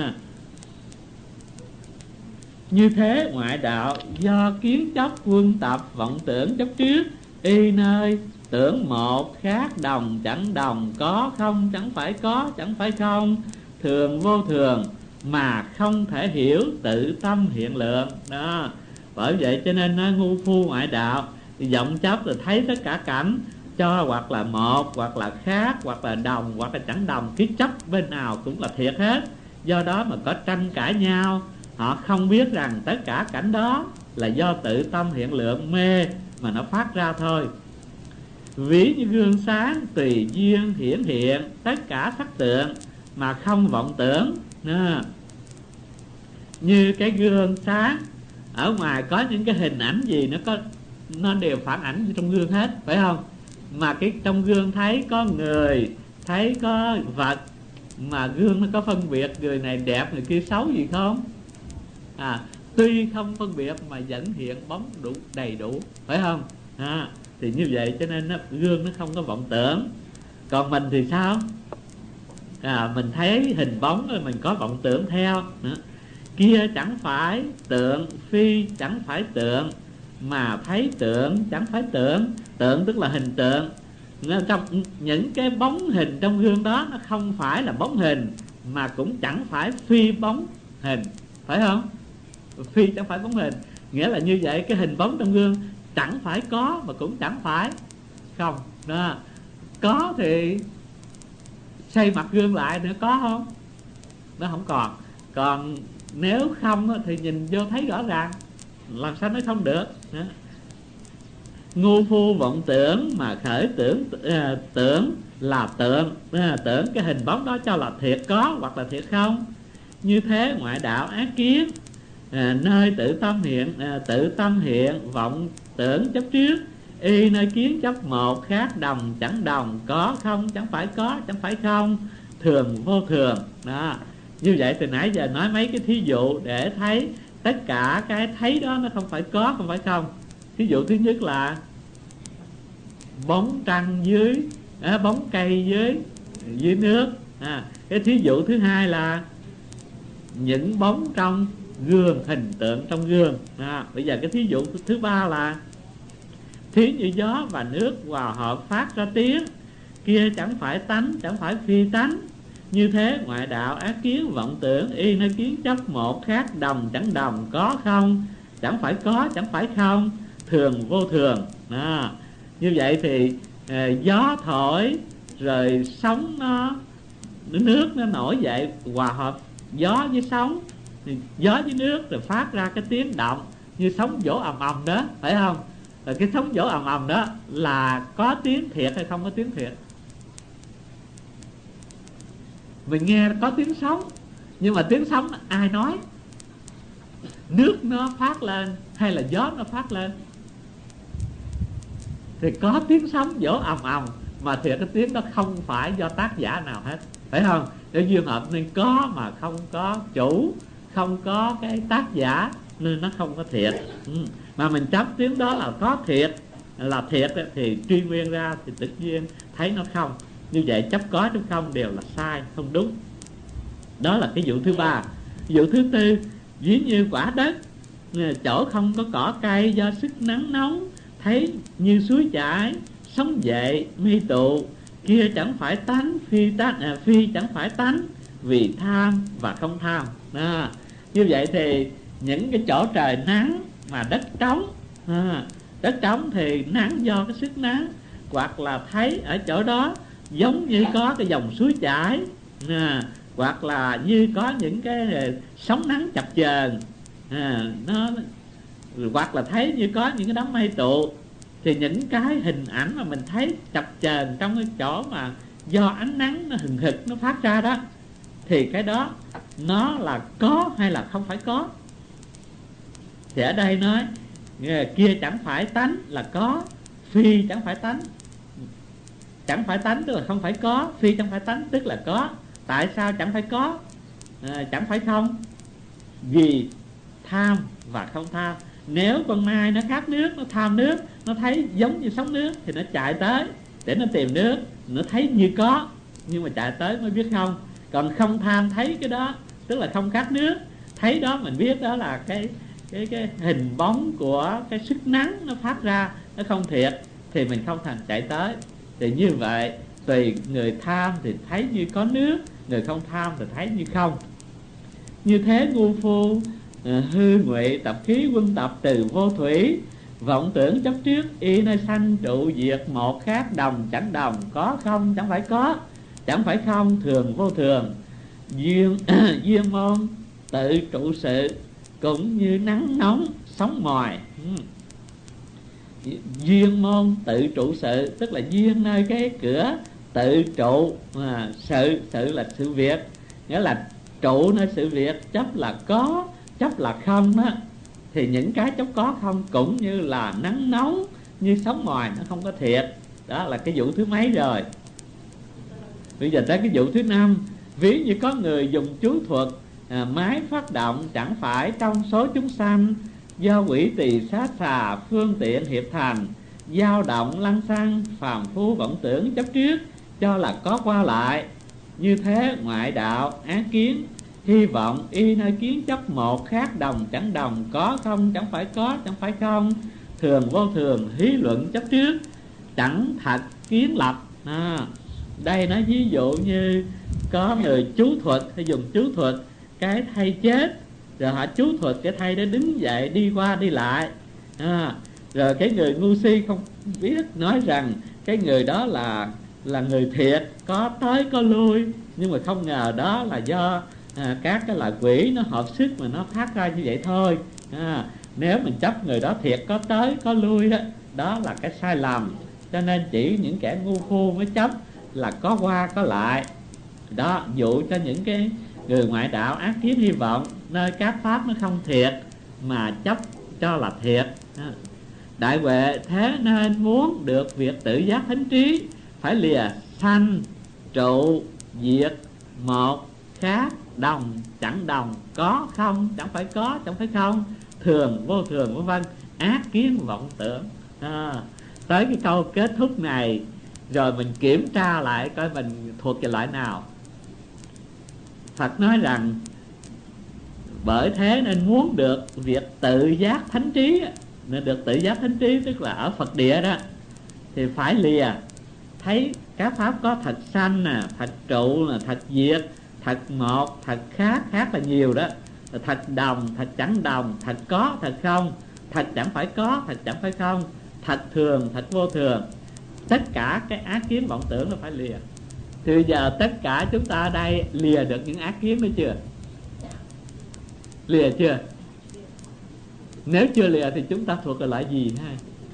Như thế ngoại đạo do kiến chấp quân tập vọng tưởng chấp trước, y nơi tưởng một khác đồng chẳng đồng, có không chẳng phải có, chẳng phải không, thường vô thường, mà không thể hiểu tự tâm hiện lượng đó. Bởi vậy cho nên nó ngu phu ngoại đạo vọng chấp là thấy tất cả cảnh cho hoặc là một, hoặc là khác, hoặc là đồng, hoặc là chẳng đồng. Cái chấp bên nào cũng là thiệt hết. Do đó mà có tranh cãi nhau. Họ không biết rằng tất cả cảnh đó là do tự tâm hiện lượng mê mà nó phát ra thôi. Ví như gương sáng tùy duyên hiển hiện tất cả sắc tượng mà không vọng tưởng. Như cái gương sáng ở ngoài có những cái hình ảnh gì nó đều phản ảnh trong gương hết, phải không? Mà cái trong gương thấy có người, thấy có vật, mà gương nó có phân biệt người này đẹp người kia xấu gì không? Tuy không phân biệt mà vẫn hiện bóng đầy đủ, phải không? Thì như vậy cho nên gương nó không có vọng tưởng. Còn mình thì sao? Mình thấy hình bóng rồi mình có vọng tưởng theo nữa. Kia chẳng phải tượng, phi chẳng phải tượng, mà thấy tượng chẳng phải tượng. Tượng tức là hình tượng. Trong những cái bóng hình trong gương đó, nó không phải là bóng hình, mà cũng chẳng phải phi bóng hình, phải không? Phi chẳng phải bóng hình, nghĩa là như vậy. Cái hình bóng trong gương chẳng phải có mà cũng chẳng phải không đó. Có thì xây mặt gương lại nữa có không? Nó không còn. Còn nếu không thì nhìn vô thấy rõ ràng, làm sao nói không được đó. Ngu phu vọng tưởng mà khởi tưởng là tượng, tưởng cái hình bóng đó cho là thiệt có hoặc là thiệt không. Như thế ngoại đạo ác kiến, nơi tự tâm hiện vọng tưởng chấp trước, y nơi kiến chấp một khác đồng chẳng đồng, có không chẳng phải có, chẳng phải không, thường vô thường đó. Như vậy từ nãy giờ nói mấy cái thí dụ để thấy tất cả cái thấy đó nó không phải có, không phải không. Thí dụ thứ nhất là bóng trăng dưới, bóng cây dưới nước. Cái thí dụ thứ hai là những bóng trong gương, hình tượng trong gương. Bây giờ cái thí dụ thứ ba là thí như gió và nước hòa hợp phát ra tiếng, kia chẳng phải tánh, chẳng phải phi tánh. Như thế ngoại đạo ác kiến vọng tưởng, y nơi kiến chấp một khác đồng chẳng đồng, có không chẳng phải có, chẳng phải không, thường vô thường. Như vậy thì gió thổi rồi sóng nước nó nổi dậy, hòa hợp gió với sóng, gió với nước rồi phát ra cái tiếng động như sóng vỗ ầm ầm đó, phải không? Rồi cái sóng vỗ ầm ầm đó là có tiếng thiệt hay không có tiếng thiệt? Mình nghe có tiếng sóng, nhưng mà tiếng sóng ai nói? Nước nó phát lên hay là gió nó phát lên? Thì có tiếng sóng vỗ ầm ầm, mà thiệt cái tiếng đó không phải do tác giả nào hết, phải không? Để duyên hợp nên có mà không có chủ, không có cái tác giả nên nó không có thiệt. Mà mình chấp tiếng đó là có thiệt, là thiệt thì truy nguyên ra thì tự nhiên thấy nó không. Như vậy chấp có chấp không đều là sai, không đúng. Đó là cái vụ thứ ba. Vụ thứ tư, ví như quả đất, chỗ không có cỏ cây do sức nắng nóng, thấy như suối chảy, sóng dậy mây tụ, kia chẳng phải tánh, phi chẳng phải tánh, vì tham và không tham. Như vậy thì những cái chỗ trời nắng mà đất trống, đất trống thì nắng do cái sức nắng, hoặc là thấy ở chỗ đó giống như có cái dòng suối chảy, hoặc là như có những cái sóng nắng chập chờn, hoặc là thấy như có những cái đám mây tụ. Thì những cái hình ảnh mà mình thấy chập chờn trong cái chỗ mà do ánh nắng nó hừng hực nó phát ra đó, thì cái đó nó là có hay là không phải có. Thì ở đây nói kia chẳng phải tánh là có, phi chẳng phải tánh. Chẳng phải tánh tức là không phải có, phi chẳng phải tánh tức là có. Tại sao chẳng phải có, chẳng phải không? Vì tham và không tham. Nếu con nai nó khát nước, nó tham nước, nó thấy giống như sóng nước thì nó chạy tới để nó tìm nước, nó thấy như có nhưng mà chạy tới mới biết không. Còn không tham thấy cái đó tức là không khát nước, thấy đó mình biết đó là cái hình bóng của cái sức nắng nó phát ra, nó không thiệt thì mình không thành chạy tới. Thì như vậy tùy người tham thì thấy như có nước, người không tham thì thấy như không. Như thế ngu phu, hư ngụy tập khí quân tập từ vô thủy, vọng tưởng chấp trước y nơi sanh trụ diệt, một khác đồng chẳng đồng, có không chẳng phải có, chẳng phải không thường vô thường. Duyên môn tự trụ sự, cũng như nắng nóng sóng mòi. Duyên môn tự trụ sự tức là duyên nơi cái cửa tự trụ, sự là sự việc, nghĩa là trụ nơi sự việc. Chấp là có, chấp là không đó. Thì những cái chấp có không cũng như là nắng nóng, như sóng mòi, nó không có thiệt. Đó là cái vụ thứ mấy rồi. Bây giờ tới cái vụ thứ năm. Ví như có người dùng chú thuật, máy phát động chẳng phải trong số chúng sanh, do quỷ tỳ sát xà phương tiện hiệp thành, dao động lăng xăng phàm phu vọng tưởng chấp trước, cho là có qua lại. Như thế ngoại đạo ác kiến, hy vọng y nơi kiến chấp một khác đồng chẳng đồng, có không chẳng phải có, chẳng phải không thường vô thường, hí luận chấp trước, chẳng thật kiến lập. Đây nói ví dụ như có người chú thuật hay dùng chú thuật cái thây chết, rồi họ chú thuật cái thây đó đứng dậy đi qua đi lại, rồi cái người ngu si không biết nói rằng cái người đó là người thiệt, có tới có lui, nhưng mà không ngờ đó là do các cái loại quỷ nó hợp sức mà nó phát ra như vậy thôi. Nếu mình chấp người đó thiệt có tới có lui đó, đó là cái sai lầm. Cho nên chỉ những kẻ ngu khô mới chấp là có qua có lại. Đó, dụ cho những cái người ngoại đạo ác kiến hy vọng nơi các pháp nó không thiệt mà chấp cho là thiệt. Đại huệ thế nên muốn được việc tự giác thánh trí, phải lìa sanh trụ diệt, một khác đồng chẳng đồng, có không chẳng phải có, chẳng phải không thường vô thường, vân vân, ác kiến vọng tưởng. Tới cái câu kết thúc này rồi mình kiểm tra lại coi mình thuộc về loại nào. Phật nói rằng bởi thế nên muốn được việc tự giác thánh trí, nên được tự giác thánh trí tức là ở Phật địa đó, thì phải lìa thấy các pháp có thật sanh nè, thật trụ nè, thật diệt, thật một, thật khác, khác là nhiều đó, thật đồng, thật chẳng đồng, thật có, thật không, thật chẳng phải có, thật chẳng phải không, thật thường, thật vô thường. Tất cả cái ác kiến vọng tưởng là phải lìa. Thì bây giờ tất cả chúng ta ở đây lìa được những ác kiến đó chưa? Lìa chưa? Nếu chưa lìa thì chúng ta thuộc về loại gì ha?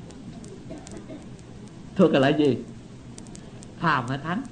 Thuộc về loại gì? Phàm hay thánh?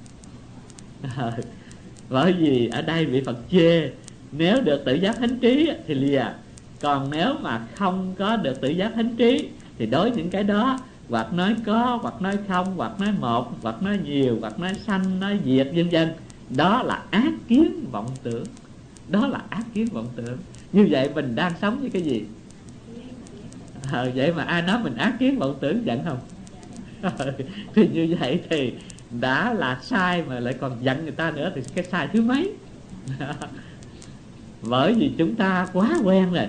Bởi vì ở đây vị Phật chê nếu được tự giác thánh trí thì lìa. Còn nếu mà không có được tự giác thánh trí thì đối những cái đó, hoặc nói có, hoặc nói không, hoặc nói một, hoặc nói nhiều, hoặc nói sanh, nói diệt, vân vân, đó là ác kiến vọng tưởng. Đó là ác kiến vọng tưởng. Như vậy mình đang sống với cái gì? Vậy mà ai nói mình ác kiến vọng tưởng giận không? Thì như vậy thì đã là sai mà lại còn giận người ta nữa thì cái sai thứ mấy? Bởi vì chúng ta quá quen rồi,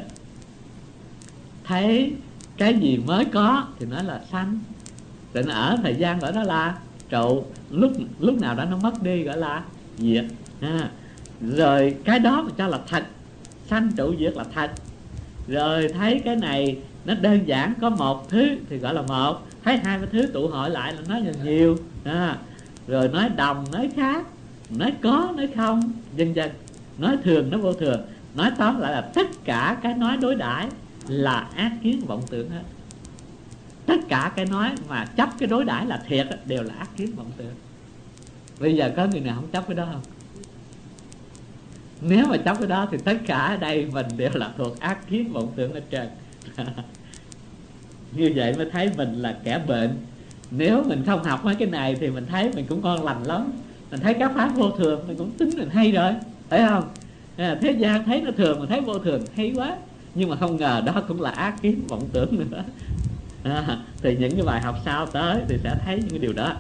thấy cái gì mới có thì nói là sanh, rồi nó ở thời gian gọi đó là trụ, lúc nào đó nó mất đi gọi là diệt. Rồi cái đó mà cho là thật, sanh trụ diệt là thật. Rồi thấy cái này nó đơn giản có một thứ thì gọi là một, thấy hai ba thứ tụ hội lại là nói là nhiều. Rồi nói đồng, nói khác, nói có, nói không, vân vân, nói thường, nói vô thường. Nói tóm lại là tất cả cái nói đối đãi là ác kiến vọng tưởng hết. Tất cả cái nói mà chấp cái đối đãi là thiệt đều là ác kiến vọng tưởng. Bây giờ có người nào không chấp cái đó không? Nếu mà chấp cái đó thì tất cả ở đây mình đều là thuộc ác kiến vọng tưởng ở trên. Như vậy mới thấy mình là kẻ bệnh. Nếu mình không học mấy cái này thì mình thấy mình cũng ngon lành lắm. Mình thấy các pháp vô thường mình cũng tính mình hay rồi, phải không? Thế gian thấy nó thường mà thấy vô thường hay quá. Nhưng mà không ngờ đó cũng là ác kiến vọng tưởng nữa. Thì những cái bài học sau tới thì sẽ thấy những cái điều đó.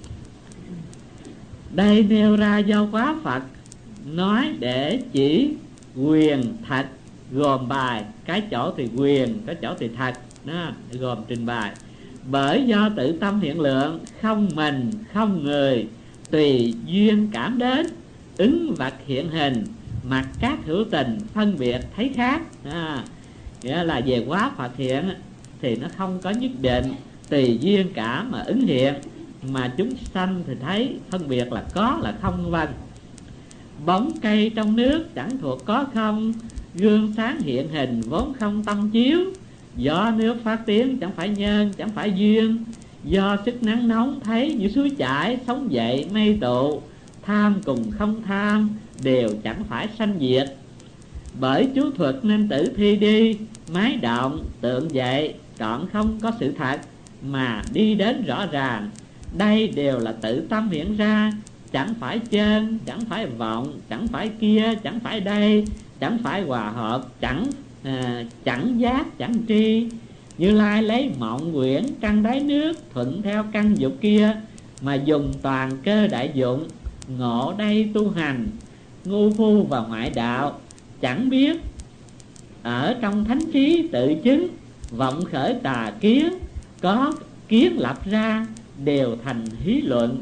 Đây nêu ra do quá Phật nói để chỉ quyền thật, gồm bài. Cái chỗ thì quyền, cái chỗ thì thật đó, gồm trình bày. Bởi do tự tâm hiện lượng, không mình, không người, tùy duyên cảm đến, ứng vật hiện hình, mặc các hữu tình, phân biệt thấy khác. Nghĩa là về quá Phật hiện thì nó không có nhất định, tùy duyên cảm mà ứng hiện, mà chúng sanh thì thấy phân biệt là có là không vân. Bóng cây trong nước chẳng thuộc có không, gương sáng hiện hình vốn không tâm chiếu. Do nước phát tiếng chẳng phải nhân, chẳng phải duyên. Do sức nắng nóng thấy như suối chảy, sống dậy mây tụ. Tham cùng không tham đều chẳng phải sanh diệt. Bởi chú thuật nên tử thi đi, mái động tượng dậy, trọn không có sự thật mà đi đến rõ ràng. Đây đều là tự tâm hiện ra, chẳng phải chân, chẳng phải vọng, chẳng phải kia, chẳng phải đây, chẳng phải hòa hợp, chẳng giác, chẳng tri. Như Lai lấy mộng quyển căn đáy nước, thuận theo căn dục kia mà dùng toàn cơ đại dụng. Ngộ đây tu hành, ngu phu và ngoại đạo, chẳng biết ở trong thánh trí tự chứng. Vọng khởi tà kiến, có kiến lập ra đều thành hí luận.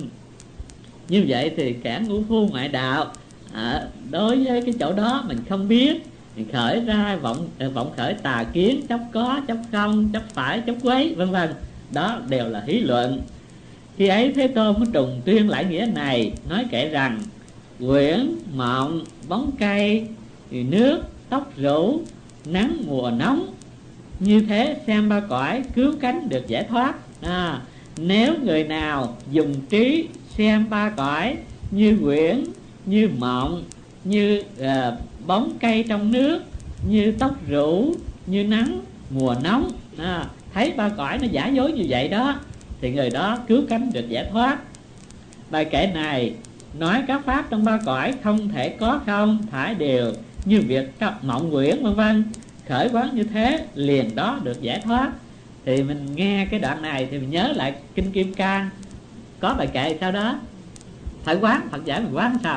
Như vậy thì kẻ ngu phu ngoại đạo đối với cái chỗ đó mình không biết, mình khởi ra vọng khởi tà kiến, chấp có, chấp không, chấp phải, chấp quấy, vân vân, đó đều là hí luận. Khi ấy Thế Tôn mới trùng tuyên lại nghĩa này, nói kể rằng quyển, mộng, bóng cây, nước, tóc rủ, nắng mùa nóng, như thế xem ba cõi cứu cánh được giải thoát. Nếu người nào dùng trí xem ba cõi như quyển, như mộng, như bóng cây trong nước, như tóc rủ, như nắng mùa nóng, thấy ba cõi nó giả dối như vậy đó, thì người đó cứu cánh được giải thoát. Bài kệ này nói các pháp trong ba cõi không thể có không, thải đều như việc mộng quyển vân vân. Khởi quán như thế liền đó được giải thoát. Thì mình nghe cái đoạn này thì mình nhớ lại Kinh Kim Cang có bài kệ sau đó. Phải quán, Phật giải mình quán sao?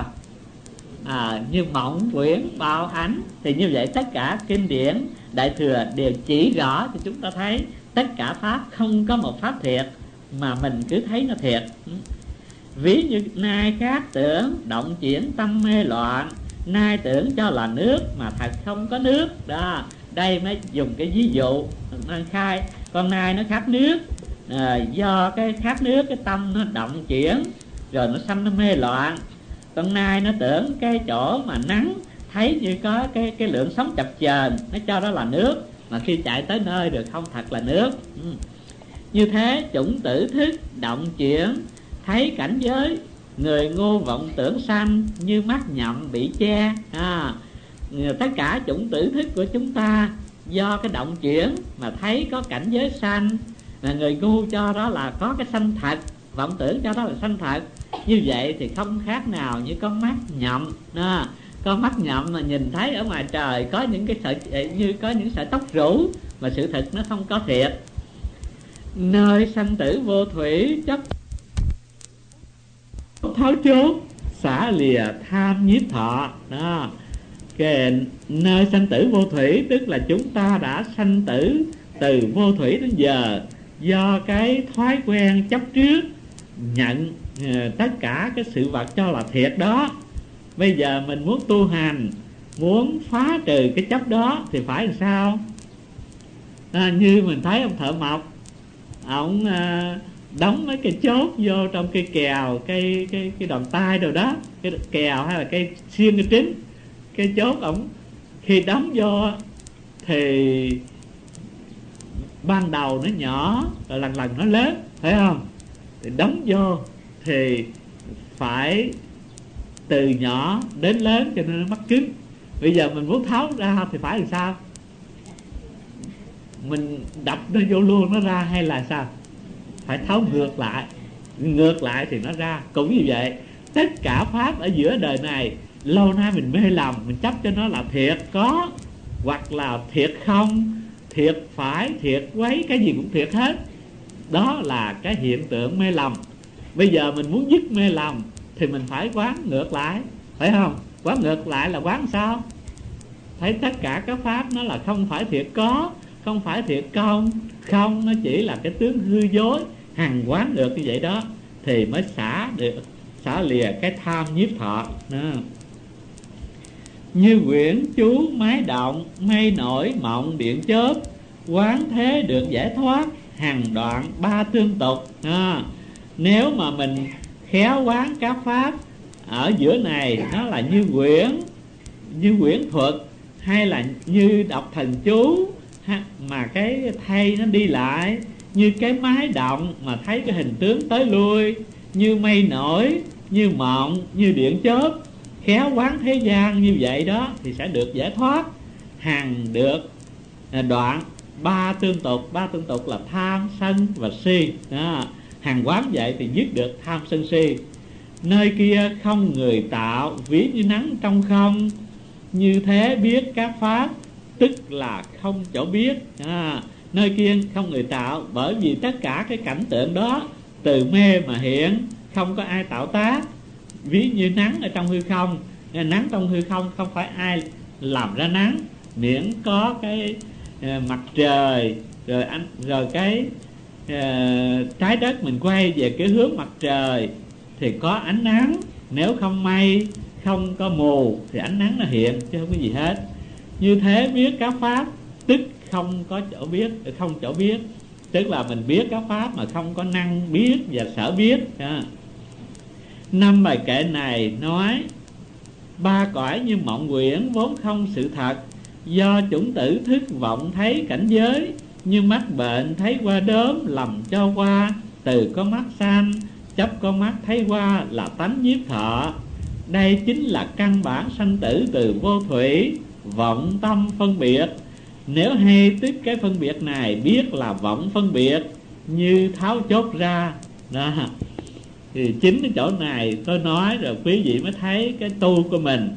Như mộng quyển bao ánh. Thì như vậy tất cả kinh điển Đại Thừa đều chỉ rõ cho chúng ta thấy tất cả pháp không có một pháp thiệt, mà mình cứ thấy nó thiệt. Ví như nay khác tưởng động chuyển tâm mê loạn, nay tưởng cho là nước mà thật không có nước đó. Đây mới dùng cái ví dụ đang khai con nai nó khác nước, do cái khác nước cái tâm nó động chuyển rồi nó sanh nó mê loạn. Con nai nó tưởng cái chỗ mà nắng thấy như có cái lượng sóng chập chờn, nó cho đó là nước, mà khi chạy tới nơi được không thật là nước. Như thế chủng tử thức động chuyển thấy cảnh giới, người ngu vọng tưởng sanh như mắt nhậm bị che. Tất cả chủng tử thức của chúng ta do cái động chuyển mà thấy có cảnh giới sanh, là người ngu cho đó là có cái sanh thật, vọng tưởng cho đó là sanh thật. Như vậy thì không khác nào như con mắt nhậm, có mắt nhậm mà nhìn thấy ở ngoài trời có những cái sợi, như có những sợi tóc rủ, mà sự thật nó không có thiệt. Nơi sanh tử vô thủy, chấp tháo chốt, xả lìa tham nhiếp thọ đó. Cái nơi sanh tử vô thủy tức là chúng ta đã sanh tử từ vô thủy đến giờ, do cái thói quen chấp trước nhận tất cả cái sự vật cho là thiệt đó. Bây giờ mình muốn tu hành, muốn phá trừ cái chấp đó thì phải làm sao? Như mình thấy ông thợ mộc, ông đóng mấy cái chốt vô trong cây kèo, cái đòn tay rồi đó, cái kèo hay là cây xiên cái trứng, cái chốt ổng khi đóng vô thì ban đầu nó nhỏ rồi lần lần nó lớn, phải không? Thì đóng vô thì phải từ nhỏ đến lớn cho nên nó mắc cứng. Bây giờ mình muốn tháo ra thì phải làm sao? Mình đập nó vô luôn nó ra hay là sao? Phải tháo ngược lại, ngược lại thì nó ra. Cũng như vậy, tất cả pháp ở giữa đời này lâu nay mình mê lầm, mình chấp cho nó là thiệt có, hoặc là thiệt không, thiệt phải, thiệt quấy, cái gì cũng thiệt hết. Đó là cái hiện tượng mê lầm. Bây giờ mình muốn dứt mê lầm thì mình phải quán ngược lại, phải không? Quán ngược lại là quán sao? Thấy tất cả các pháp nó là không phải thiệt có, không phải thiệt không, không nó chỉ là cái tướng hư dối. Hằng quán được như vậy đó thì mới xả được, xả lìa cái tham nhiếp thọ đó. Như quyển chú mái động, mây nổi mộng điện chớp, quán thế được giải thoát, hằng đoạn ba tương tục. Nếu mà mình khéo quán các pháp ở giữa này, nó là như quyển thuật, hay là như đọc thần chú, mà cái thay nó đi lại, như cái mái động mà thấy cái hình tướng tới lui, như mây nổi, như mộng, như điện chớp, khéo quán thế gian như vậy đó thì sẽ được giải thoát, hằng được đoạn ba tương tục. Ba tương tục là tham, sân và si đó. Hằng quán vậy thì dứt được tham sân si. Nơi kia không người tạo, ví như nắng trong không, như thế biết các pháp tức là không chỗ biết. Nơi kia không người tạo, bởi vì tất cả cái cảnh tượng đó từ mê mà hiện, không có ai tạo tác. Ví như nắng ở trong hư không, nắng trong hư không không phải ai làm ra nắng, miễn có cái mặt trời rồi cái trái đất mình quay về cái hướng mặt trời thì có ánh nắng. Nếu không mây, không có mù thì ánh nắng nó hiện chứ không có gì hết. Như thế biết các pháp tức không có chỗ biết, không chỗ biết, tức là mình biết các pháp mà không có năng biết và sở biết. Năm bài kệ này nói ba cõi như mộng quyển vốn không sự thật, do chủng tử thức vọng thấy cảnh giới, như mắt bệnh thấy qua đốm lầm cho qua, từ có mắt sanh chấp có mắt thấy qua là tánh nhiếp thọ. Đây chính là căn bản sanh tử từ vô thủy, vọng tâm phân biệt. Nếu hay tức cái phân biệt này, biết là vọng phân biệt, như tháo chốt ra đó. Thì chính cái chỗ này tôi nói rồi quý vị mới thấy cái tu của mình.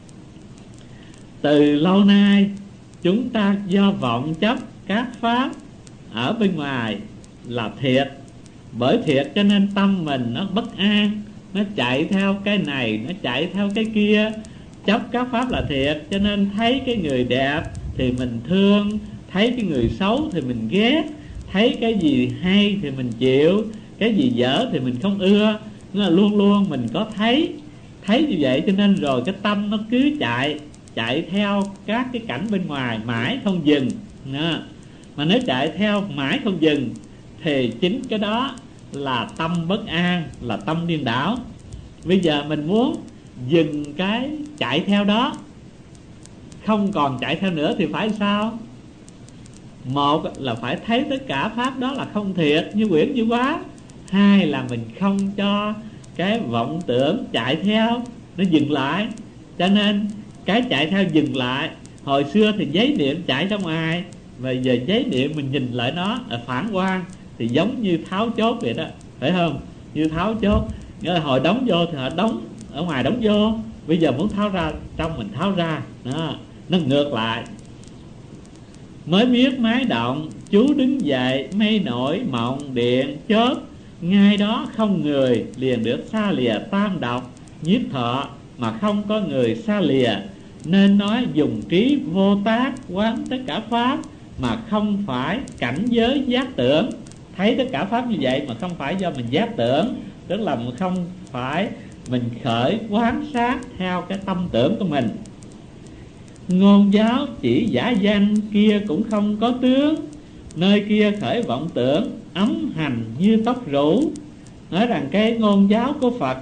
Từ lâu nay chúng ta do vọng chấp các pháp ở bên ngoài là thiệt, bởi thiệt cho nên tâm mình nó bất an, nó chạy theo cái này, nó chạy theo cái kia. Chấp các pháp là thiệt cho nên thấy cái người đẹp thì mình thương, thấy cái người xấu thì mình ghét, thấy cái gì hay thì mình chịu, cái gì dở thì mình không ưa. Nó là luôn luôn mình có thấy như vậy, cho nên rồi cái tâm nó cứ chạy theo các cái cảnh bên ngoài mãi không dừng. Mà nếu chạy theo mãi không dừng thì chính cái đó là tâm bất an, là tâm điên đảo. Bây giờ mình muốn dừng cái chạy theo đó, không còn chạy theo nữa thì phải sao? Một là phải thấy tất cả pháp đó là không thiệt, như quyển như quá. Hai là mình không cho cái vọng tưởng chạy theo nó dừng lại. Cho nên cái chạy theo dừng lại. Hồi xưa thì giấy niệm chạy ra ngoài, và giờ giấy niệm mình nhìn lại nó là phản quang, thì giống như tháo chốt vậy đó, phải không? Như tháo chốt, nghĩa là hồi đóng vô thì họ đóng ở ngoài đóng vô, Bây giờ muốn tháo ra trong mình tháo ra đó, nó ngược lại. Mới biết mái động, chú đứng dậy, mây nổi mộng điện chớp, ngay đó không người, liền được xa lìa tam độc nhiếp thọ, mà không có người xa lìa. Nên nói dùng trí vô tác quán tất cả pháp, mà không phải cảnh giới giác tưởng. Thấy tất cả pháp như vậy mà không phải do mình giác tưởng, tức là mình không phải mình khởi quán sát theo cái tâm tưởng của mình. Ngôn giáo chỉ giả danh, kia cũng không có tướng, nơi kia khởi vọng tưởng, ấm hành như tóc rủ. Nói rằng cái ngôn giáo của Phật,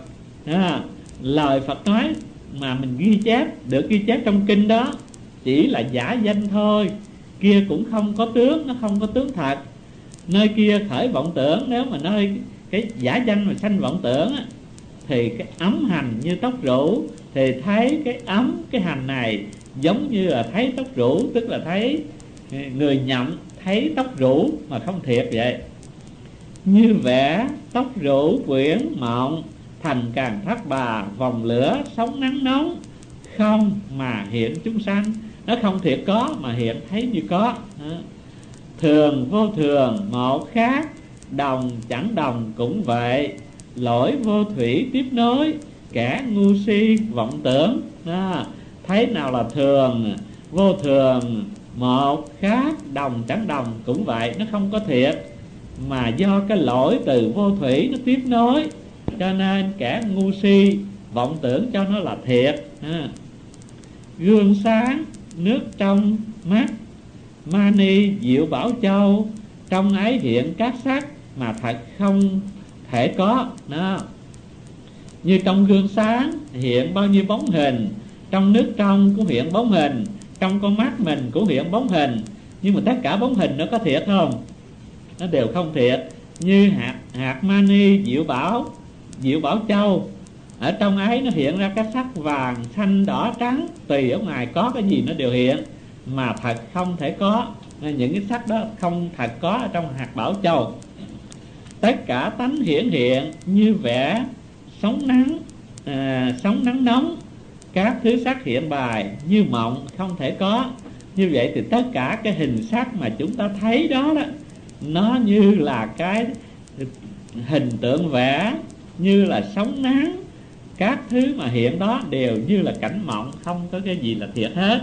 lời Phật nói mà mình ghi chép, được ghi chép trong kinh đó, chỉ là giả danh thôi. Kia cũng không có tướng, nó không có tướng thật. Nơi kia khởi vọng tưởng, nếu mà nơi cái giả danh mà sanh vọng tưởng á, thì cái ấm hành như tóc rủ, thì thấy cái ấm cái hành này giống như là thấy tóc rủ, tức là thấy người nhậm thấy tóc rủ mà không thiệt vậy. Như vẽ tóc rủ quyển mộng, thành càng thác bà vòng lửa sống nắng nóng, không mà hiện chúng sanh. Nó không thiệt có mà hiện thấy như có. Thường vô thường một khác, đồng chẳng đồng cũng vậy. Lỗi vô thủy tiếp nối, kẻ ngu si vọng tưởng đó. Thấy nào là thường, vô thường, một khác, đồng chẳng đồng cũng vậy. Nó không có thiệt, mà do cái lỗi từ vô thủy nó tiếp nối, cho nên kẻ ngu si vọng tưởng cho nó là thiệt. Gương sáng nước trong mắt, mani diệu bảo châu, trong ấy hiện các sắc mà thật không thể có đó. Như trong gương sáng hiện bao nhiêu bóng hình, trong nước trong cũng hiện bóng hình, trong con mắt mình cũng hiện bóng hình. Nhưng mà tất cả bóng hình nó có thiệt không? Nó đều không thiệt. Như hạt mani diệu bảo châu, ở trong ấy nó hiện ra các sắc vàng, xanh, đỏ, trắng, tùy ở ngoài có cái gì nó đều hiện, mà thật không thể có. Nên những cái sắc đó không thật có ở trong hạt bảo châu. Tất cả tánh hiển hiện như vẽ sóng nắng nóng, các thứ sắc hiện bài như mộng không thể có. Như vậy thì tất cả cái hình sắc mà chúng ta thấy đó, nó như là cái hình tượng vẽ, như là sóng nắng. Các thứ mà hiện đó đều như là cảnh mộng, không có cái gì là thiệt hết.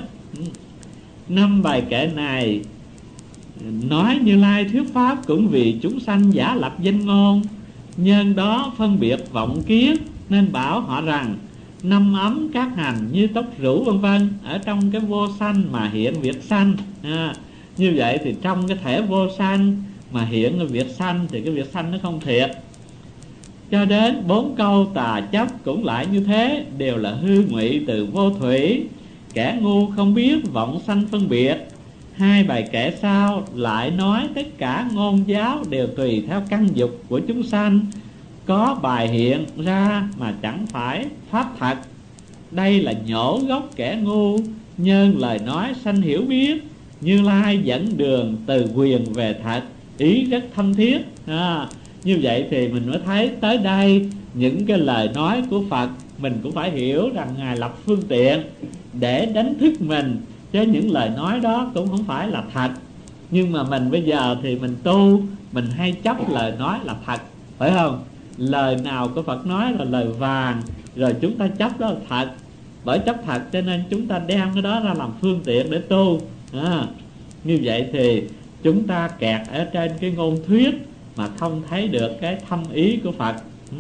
5 bài kệ này nói Như Lai thuyết pháp cũng vì chúng sanh giả lập danh ngôn, nhân đó phân biệt vọng kiến, nên bảo họ rằng 5 ấm các hành như tóc rủ vân vân. Ở trong cái vô sanh mà hiện việc sanh. Như vậy thì trong cái thể vô sanh mà hiện cái việc sanh, thì cái việc sanh nó không thiệt. Cho đến 4 câu tà chấp cũng lại như thế, đều là hư ngụy từ vô thủy. Kẻ ngu không biết vọng sanh phân biệt. 2 bài kệ sau lại nói tất cả ngôn giáo đều tùy theo căn dục của chúng sanh, có bài hiện ra mà chẳng phải pháp thật. Đây là nhổ gốc kẻ ngu, nhân lời nói sanh hiểu biết. Như Lai dẫn đường từ quyền về thật, ý rất thâm thiết. Như vậy thì mình mới thấy tới đây những cái lời nói của Phật mình cũng phải hiểu rằng Ngài lập phương tiện để đánh thức mình, chứ những lời nói đó cũng không phải là thật. Nhưng mà mình bây giờ thì mình tu, mình hay chấp lời nói là thật, phải không? Lời nào của Phật nói là lời vàng, rồi chúng ta chấp đó là thật. Bởi chấp thật cho nên chúng ta đem cái đó ra làm phương tiện để tu. Như vậy thì chúng ta kẹt ở trên cái ngôn thuyết mà không thấy được cái thâm ý của Phật.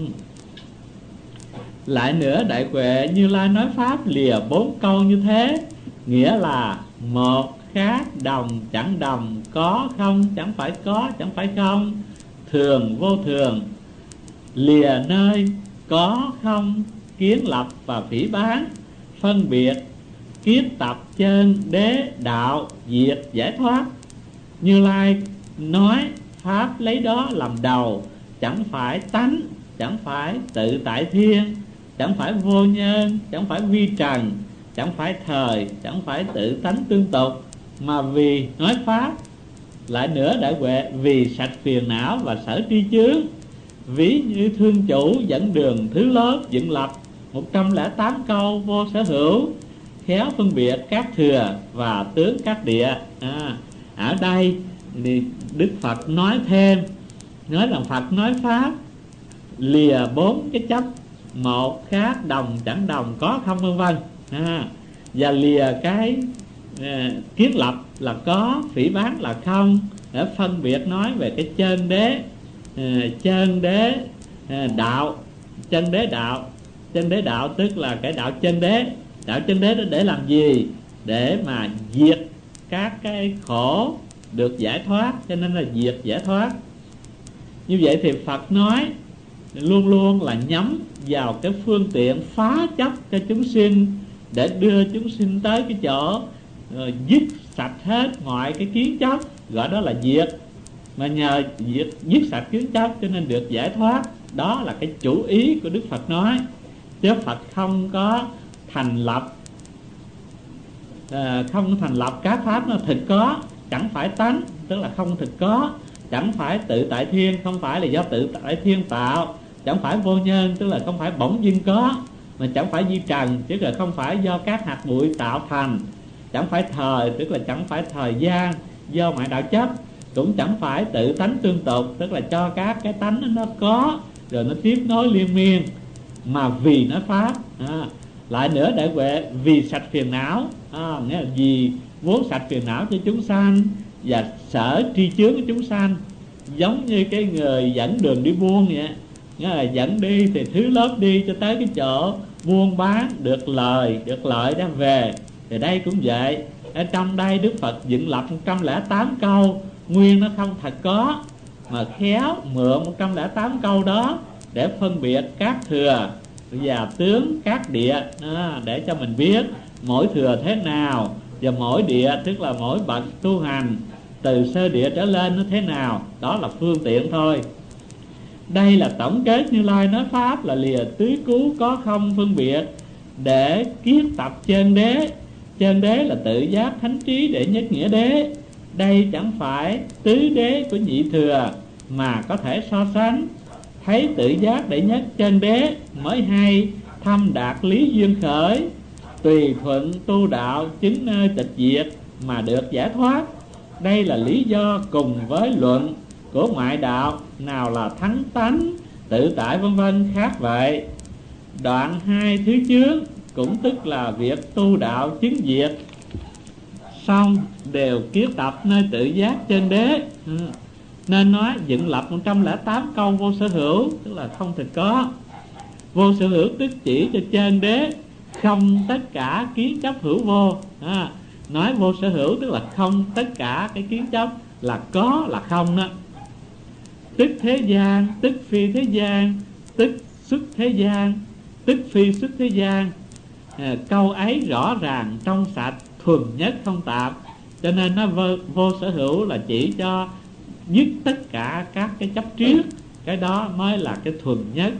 Lại nữa, Đại Huệ Như Lai nói pháp lìa 4 câu như thế, nghĩa là một khác, đồng chẳng đồng, có không chẳng phải có, chẳng phải không, thường vô thường, lìa nơi có không, kiến lập và phỉ bán, phân biệt kiết tập chân đế đạo diệt giải thoát. Như Lai nói pháp lấy đó làm đầu, chẳng phải tánh, chẳng phải tự tại thiên, chẳng phải vô nhân, chẳng phải vi trần, chẳng phải thời, chẳng phải tự tánh tương tục, mà vì nói pháp. Lại nữa, Đại Huệ, vì sạch phiền não và sở tri chướng. Ví như thương chủ dẫn đường thứ lớp dựng lập, 108 câu vô sở hữu, khéo phân biệt các thừa và tướng các địa. Ở đây thì Đức Phật nói thêm, nói rằng Phật nói pháp lìa 4 cái chấp: một, khác, đồng, chẳng đồng, có, không, vân vân, và lìa cái kiến lập là có, phỉ báng là không, để phân biệt nói về cái chân đế, chân đế đạo, chân đế đạo. Chân đế đạo tức là cái đạo chân đế. Đạo chân đế đó để làm gì? Để mà diệt các cái khổ, được giải thoát, cho nên là diệt giải thoát. Như vậy thì Phật nói luôn luôn là nhắm vào cái phương tiện phá chấp cho chúng sinh, để đưa chúng sinh tới cái chỗ dứt sạch hết mọi cái kiến chấp, gọi đó là diệt. Mà nhờ dứt sạch kiến chấp cho nên được giải thoát. Đó là cái chủ ý của Đức Phật nói. Chứ Phật không có thành lập các pháp nó thực có, chẳng phải tánh, tức là không thực có. Chẳng phải tự tại thiên, không phải là do tự tại thiên tạo. Chẳng phải vô nhân, tức là không phải bỗng dưng có. Mà chẳng phải di trần, tức là không phải do các hạt bụi tạo thành. Chẳng phải thời, tức là chẳng phải thời gian do ngoại đạo chấp. Cũng chẳng phải tự tánh tương tục, tức là cho các cái tánh nó có rồi nó tiếp nối liên miên, mà vì nó pháp. Lại nữa đại huệ vì sạch phiền não, nghĩa là vì vốn sạch phiền não cho chúng sanh và sở tri chướng của chúng sanh. Giống như cái người dẫn đường đi buôn vậy, nghĩa là dẫn đi thì thứ lớp đi cho tới cái chỗ buôn bán được lợi đã về. Thì đây cũng vậy. Ở trong đây Đức Phật dựng lập 108 câu nguyên nó không thật có, mà khéo mượn 108 câu đó để phân biệt các thừa và tướng các địa, để cho mình biết mỗi thừa thế nào, và mỗi địa tức là mỗi bậc tu hành từ sơ địa trở lên nó thế nào. Đó là phương tiện thôi. Đây là tổng kết Như Lai nói pháp là lìa tứ cứu có không phân biệt, để kiến tập chân đế. Chân đế là tự giác thánh trí đệ nhất nghĩa đế. Đây chẳng phải tứ đế của nhị thừa mà có thể so sánh. Thấy tự giác đệ nhất chân đế mới hay thâm đạt lý duyên khởi, tùy thuận tu đạo chứng nơi tịch diệt mà được giải thoát. Đây là lý do cùng với luận của ngoại đạo, nào là thắng tánh, tự tại vân vân khác vậy. Đoạn hai thứ chướng cũng tức là việc tu đạo chứng diệt, xong đều kiến tập nơi tự giác chân đế. Nên nói dựng lập 108 câu vô sở hữu, tức là không thực có. Vô sở hữu tức chỉ cho chân đế không tất cả kiến chấp hữu vô. Nói vô sở hữu tức là không tất cả cái kiến chấp là có là không đó. Tức thế gian, tức phi thế gian, tức xuất thế gian, tức phi xuất thế gian. Câu ấy rõ ràng trong sạch, thuần nhất không tạp. Cho nên nó vô sở hữu là chỉ cho dứt tất cả các cái chấp trước. Cái đó mới là cái thuần nhất.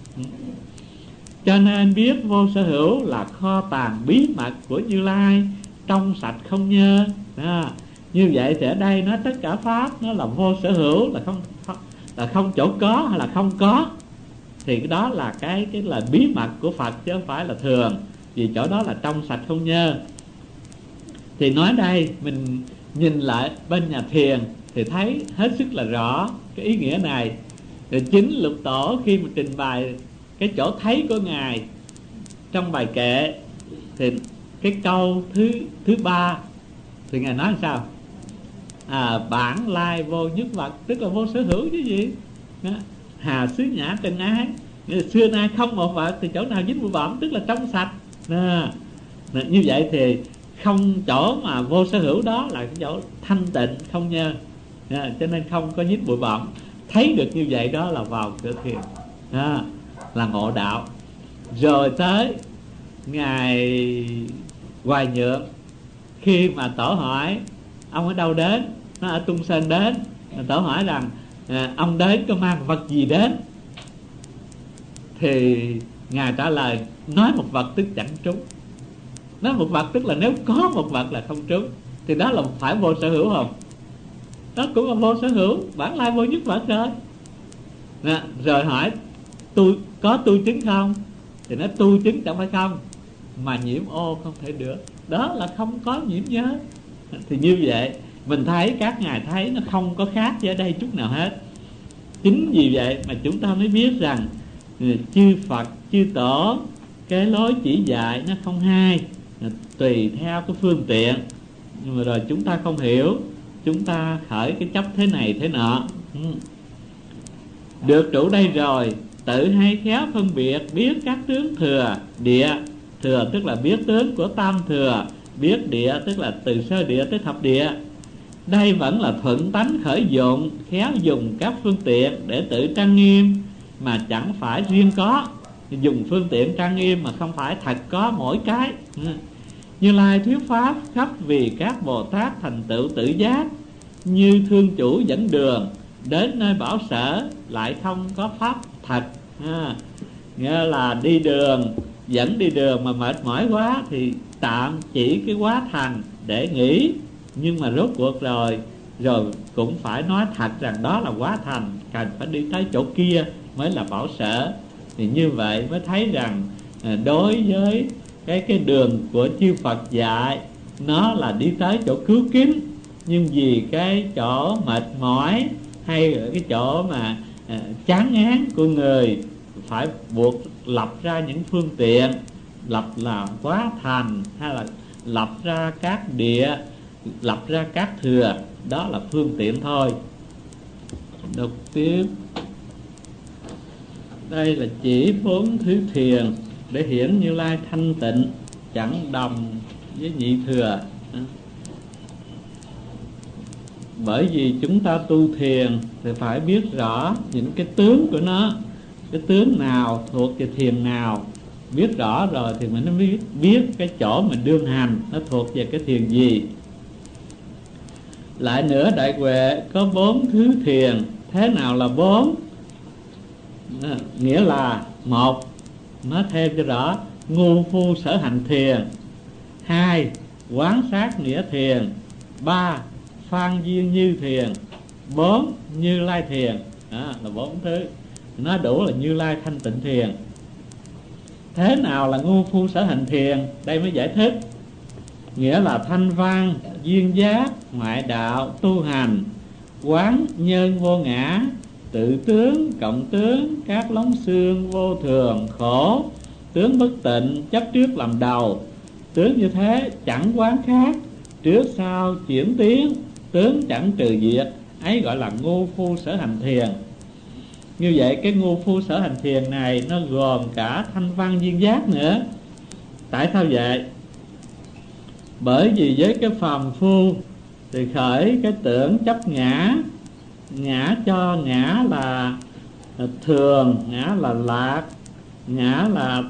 Cho nên biết vô sở hữu là kho tàng bí mật của Như Lai, trong sạch không nhơ. Như vậy thì ở đây nói tất cả pháp nó là vô sở hữu, là không chỗ có hay là không có. Thì cái đó là cái là bí mật của Phật, chứ không phải là thường. Vì chỗ đó là trong sạch không nhơ. Thì nói đây mình nhìn lại bên nhà thiền thì thấy hết sức là rõ cái ý nghĩa này. Rồi chính Lục Tổ khi mà trình bày cái chỗ thấy của Ngài trong bài kệ, thì cái câu thứ ba thì Ngài nói sao? Bản lai vô nhất vật, tức là vô sở hữu chứ gì. Hà xứ nhã trần ái, xưa nay không một vật thì chỗ nào dính bụi bặm, tức là trong sạch. Như vậy thì không chỗ mà vô sở hữu đó là cái chỗ thanh tịnh không nhơ, cho nên không có dính bụi bặm. Thấy được như vậy đó là vào cửa thiền, là ngộ đạo. Rồi tới Ngài Hoài Nhượng, khi mà Tổ hỏi ông ở đâu đến, nó ở Tung Sơn đến. Tổ hỏi rằng ông đến có mang vật gì đến, thì Ngài trả lời nói một vật tức chẳng trúng. Nói một vật tức là nếu có một vật là không trúng. Thì đó là phải vô sở hữu không? Đó cũng là vô sở hữu, bản lai vô nhất vật rồi. Rồi hỏi tôi có tu chứng không? thì nó tu chứng chẳng phải không, mà nhiễm ô không thể được, đó là không có nhiễm nhớ. Thì như vậy mình thấy các ngài thấy nó không có khác với ở đây chút nào hết. Chính vì vậy mà chúng ta mới biết rằng chư Phật chư Tổ cái lối chỉ dạy nó không hai, tùy theo cái phương tiện. Nhưng mà rồi chúng ta không hiểu, chúng ta khởi cái chấp thế này thế nọ. Được trụ đây rồi, tự hay khéo phân biệt biết các tướng thừa địa. Thừa tức là biết tướng của tam thừa, biết địa tức là từ sơ địa tới thập địa. Đây vẫn là thuận tánh khởi dụng, khéo dùng các phương tiện để tự trang nghiêm, mà chẳng phải riêng có. Dùng phương tiện trang nghiêm mà không phải thật có mỗi cái. Như Lai thuyết pháp khắp vì các Bồ Tát thành tựu tự giác, như thương chủ dẫn đường đến nơi bảo sở, lại không có pháp thật. Nghĩa là đi đường, dẫn đi đường mà mệt mỏi quá thì tạm chỉ cái quá thành để nghỉ, nhưng mà rốt cuộc rồi cũng phải nói thật rằng đó là quá thành, cần phải đi tới chỗ kia mới là bảo sở. Thì như vậy mới thấy rằng đối với cái đường của chư Phật dạy, nó là đi tới chỗ cứu kính, nhưng vì cái chỗ mệt mỏi hay ở cái chỗ mà chán ngán của người, phải buộc lập ra những phương tiện, lập là quá thành, hay là lập ra các địa, lập ra các thừa, đó là phương tiện thôi. Đọc tiếp. Đây là chỉ 4 thứ thiền để hiển Như Lai thanh tịnh, chẳng đồng với nhị thừa. Bởi vì chúng ta tu thiền thì phải biết rõ những cái tướng của nó, cái tướng nào thuộc về thiền nào. Biết rõ rồi thì mình mới biết cái chỗ mình đương hành nó thuộc về cái thiền gì. Lại nữa, đại huệ có 4 thứ thiền. Thế nào là 4? Nghĩa là 1, nói thêm cho rõ, ngu phu sở hành thiền. 2, quán sát nghĩa thiền. 3, phan duyên như thiền. 4, Như Lai thiền. Đó là 4 thứ. Nó đủ là Như Lai thanh tịnh thiền. Thế nào là ngu phu sở hành thiền? Đây mới giải thích. Nghĩa là thanh văn, duyên giác, ngoại đạo, tu hành, quán nhân vô ngã, tự tướng, cộng tướng, các lóng xương, vô thường, khổ, tướng bất tịnh, chấp trước làm đầu. Tướng như thế chẳng quán khác, trước sau chuyển tiến, tướng chẳng trừ diệt, ấy gọi là ngu phu sở hành thiền. Như vậy cái ngu phu sở hành thiền này nó gồm cả thanh văn duyên giác nữa. Tại sao vậy? Bởi vì với cái phàm phu thì khởi cái tưởng chấp ngã, ngã cho ngã là thường, ngã là lạc, ngã là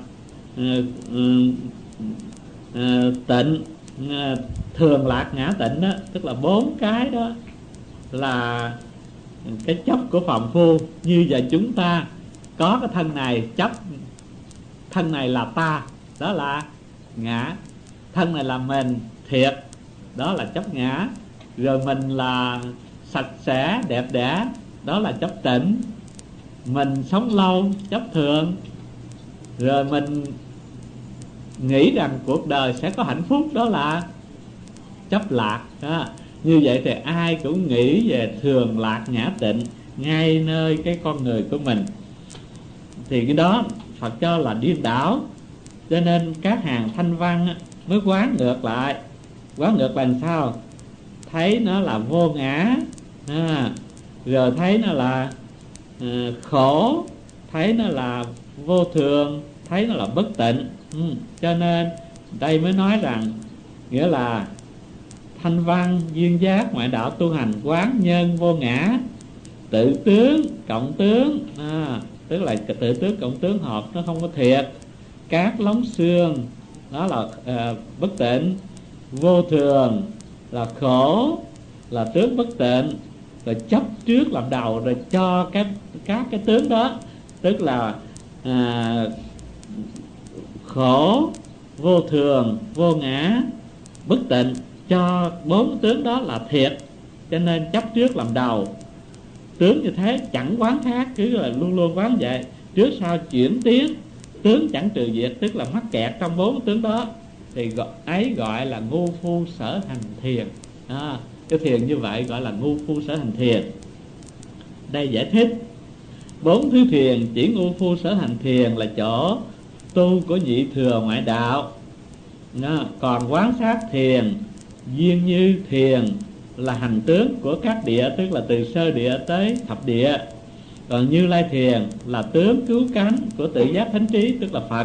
tịnh, thường lạc ngã tịnh đó, tức là 4 cái đó là cái chấp của phàm phu. Như vậy chúng ta có cái thân này, chấp thân này là ta, đó là ngã. Thân này là mình, thiệt, đó là chấp ngã. Rồi mình là sạch sẽ, đẹp đẽ, đó là chấp tịnh. Mình sống lâu, chấp thường. Rồi mình nghĩ rằng cuộc đời sẽ có hạnh phúc, đó là chấp lạc đó. Như vậy thì ai cũng nghĩ về thường lạc ngã tịnh ngay nơi cái con người của mình, thì cái đó Phật cho là điên đảo. Cho nên các hàng thanh văn mới quán ngược lại. Quán ngược là làm sao? Thấy nó là vô ngã, rồi thấy nó là khổ, thấy nó là vô thường, thấy nó là bất tịnh. Cho nên đây mới nói rằng nghĩa là thanh văn, duyên giác, ngoại đạo, tu hành, quán nhân vô ngã, tự tướng, cộng tướng, tức là tự tướng cộng tướng hợp nó không có thiệt. Các lóng xương đó là bất tịnh, vô thường là khổ, là tướng bất tịnh. Rồi chấp trước làm đầu, rồi cho các cái tướng đó, tức là khổ, vô thường, vô ngã, bất tịnh, cho 4 tướng đó là thiệt. Cho nên chấp trước làm đầu. Tướng như thế chẳng quán khác, cứ là luôn luôn quán vậy, trước sau chuyển tiến, tướng chẳng trừ diệt, tức là mắc kẹt trong 4 tướng đó, thì ấy gọi là ngu phu sở hành thiền. Cái thiền như vậy gọi là ngu phu sở hành thiền. Đây giải thích 4 thứ thiền chỉ ngu phu sở hành thiền là chỗ tu của nhị thừa ngoại đạo. Còn quán sát thiền, duyên như thiền là hành tướng của các địa, tức là từ sơ địa tới thập địa. Còn Như Lai thiền là tướng cứu cánh của tự giác thánh trí, tức là Phật.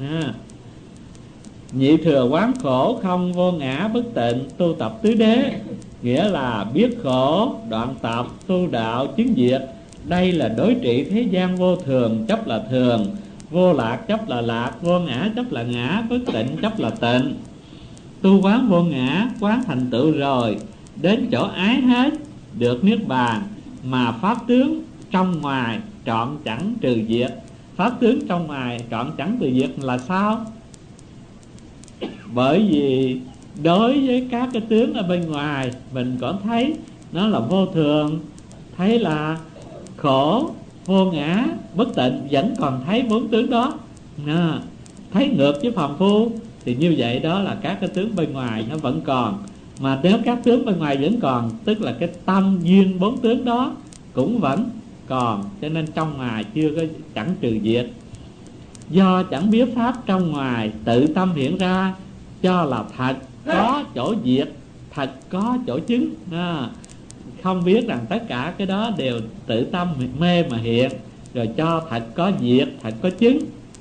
Nhị thừa quán khổ không vô ngã bất tịnh, tu tập tứ đế, nghĩa là biết khổ, đoạn tập, tu đạo, chứng diệt. Đây là đối trị thế gian vô thường chấp là thường, vô lạc chấp là lạc, vô ngã chấp là ngã, bất tịnh chấp là tịnh. Tu quán vô ngã, quán thành tựu rồi, đến chỗ ái hết, được niết bàn. Mà pháp tướng trong ngoài trọn chẳng trừ diệt. Pháp tướng trong ngoài trọn chẳng trừ diệt là sao? Bởi vì đối với các cái tướng ở bên ngoài mình còn thấy nó là vô thường, thấy là khổ, vô ngã, bất tịnh, vẫn còn thấy 4 tướng đó. Thấy ngược với phàm phu thì như vậy đó là các cái tướng bên ngoài nó vẫn còn. Mà nếu các tướng bên ngoài vẫn còn, tức là cái tâm duyên 4 tướng đó cũng vẫn còn, cho nên trong ngoài chưa có chẳng trừ diệt. Do chẳng biết pháp trong ngoài tự tâm hiện ra, cho là thật có chỗ diệt, thật có chỗ chứng. Không biết rằng tất cả cái đó đều tự tâm mê mà hiện, rồi cho thật có diệt, thật có chứng.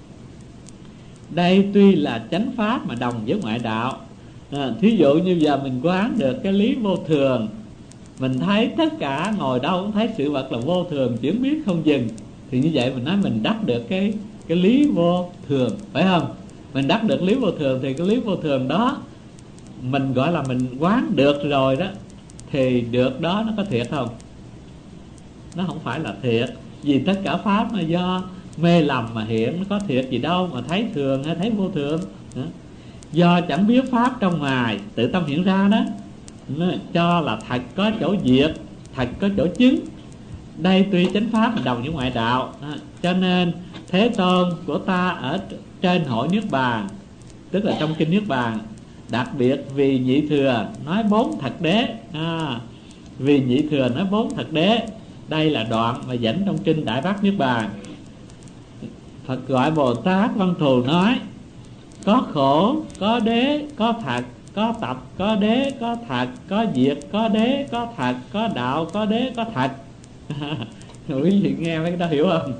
Đây tuy là chánh pháp mà đồng với ngoại đạo. Thí dụ như giờ mình quán được cái lý vô thường, mình thấy tất cả ngồi đâu cũng thấy sự vật là vô thường, chuyển biến không dừng, thì như vậy mình nói mình đắc được cái lý vô thường, phải không? Mình đắc được lý vô thường thì cái lý vô thường đó mình gọi là mình quán được rồi đó, thì được đó nó có thiệt không? Nó không phải là thiệt. Vì tất cả pháp là do mê lầm mà hiện, nó có thiệt gì đâu mà thấy thường hay thấy vô thường. Do chẳng biết pháp trong ngoài tự tâm hiện ra đó, nó cho là thật có chỗ diệt, thật có chỗ chứng. Đây tuy chánh pháp là đồng với ngoại đạo, cho nên Thế Tôn của ta ở trên hội Niết Bàn, tức là trong kinh Niết Bàn, đặc biệt vì nhị thừa nói 4 thật đế. Vì nhị thừa nói 4 thật đế. Đây là đoạn mà dẫn trong kinh Đại Bát Niết Bàn. Phật gọi Bồ Tát Văn Thù nói: có khổ, có đế, có thật, có tập, có đế, có thật, có diệt, có đế, có thật, có đạo, có đế, có thật. Quý vị nghe mấy cái đó hiểu không?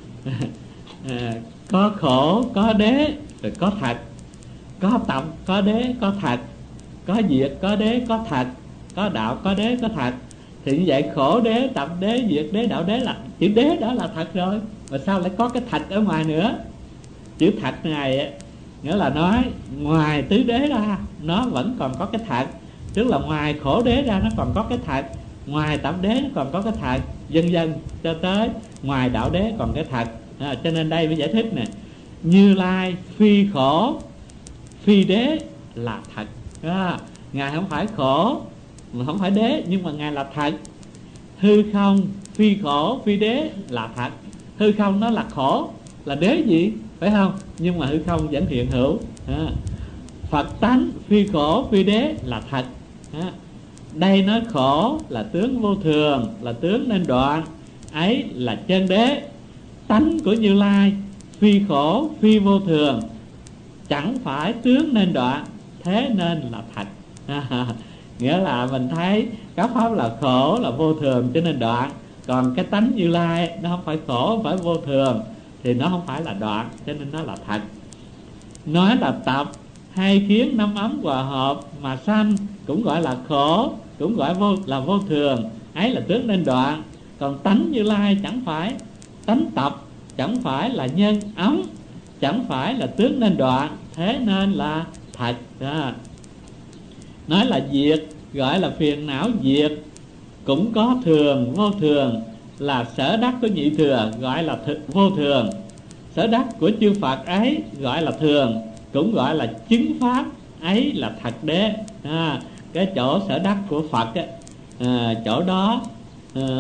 Có khổ, có đế, rồi có thật, có tập, có đế, có thật, có diệt, có đế, có thật, có đạo, có đế, có thật. Thì như vậy khổ đế, tập đế, diệt đế, đạo đế là chữ đế đó là thật rồi. Mà sao lại có cái thật ở ngoài nữa? Chữ thật này nghĩa là nói ngoài tứ đế ra nó vẫn còn có cái thật, tức là ngoài khổ đế ra nó còn có cái thật, ngoài tập đế nó còn có cái thật, vân vân cho tới ngoài đạo đế còn cái thật. Cho nên đây mới giải thích nè: Như Lai phi khổ phi đế là thật. Ngài không phải khổ mà không phải đế, nhưng mà Ngài là thật. Hư không phi khổ phi đế là thật. Hư không nó là khổ, là đế gì, phải không? Nhưng mà hư không vẫn hiện hữu. Phật tánh phi khổ phi đế là thật. Đây nói khổ là tướng vô thường, là tướng nên đoạn, ấy là chân đế. Tánh của Như Lai phi khổ phi vô thường, chẳng phải tướng nên đoạn, thế nên là thật. Nghĩa là mình thấy các pháp là khổ, là vô thường cho nên đoạn. Còn cái tánh Như Lai nó không phải khổ, không phải vô thường, thì nó không phải là đoạn, cho nên nó là thật. Nói là tập hay khiến năm ấm hòa hợp mà sanh, cũng gọi là khổ, cũng gọi là vô thường, ấy là tướng nên đoạn. Còn tánh Như Lai chẳng phải tánh tập, chẳng phải là nhân ấm, chẳng phải là tướng nên đoạn, thế nên là thật. Nói là diệt, gọi là phiền não diệt, cũng có thường vô thường, là sở đắc của nhị thừa, gọi là vô thường. Sở đắc của chư Phật ấy gọi là thường, cũng gọi là chứng pháp, ấy là thật đế. Cái chỗ sở đắc của Phật chỗ đó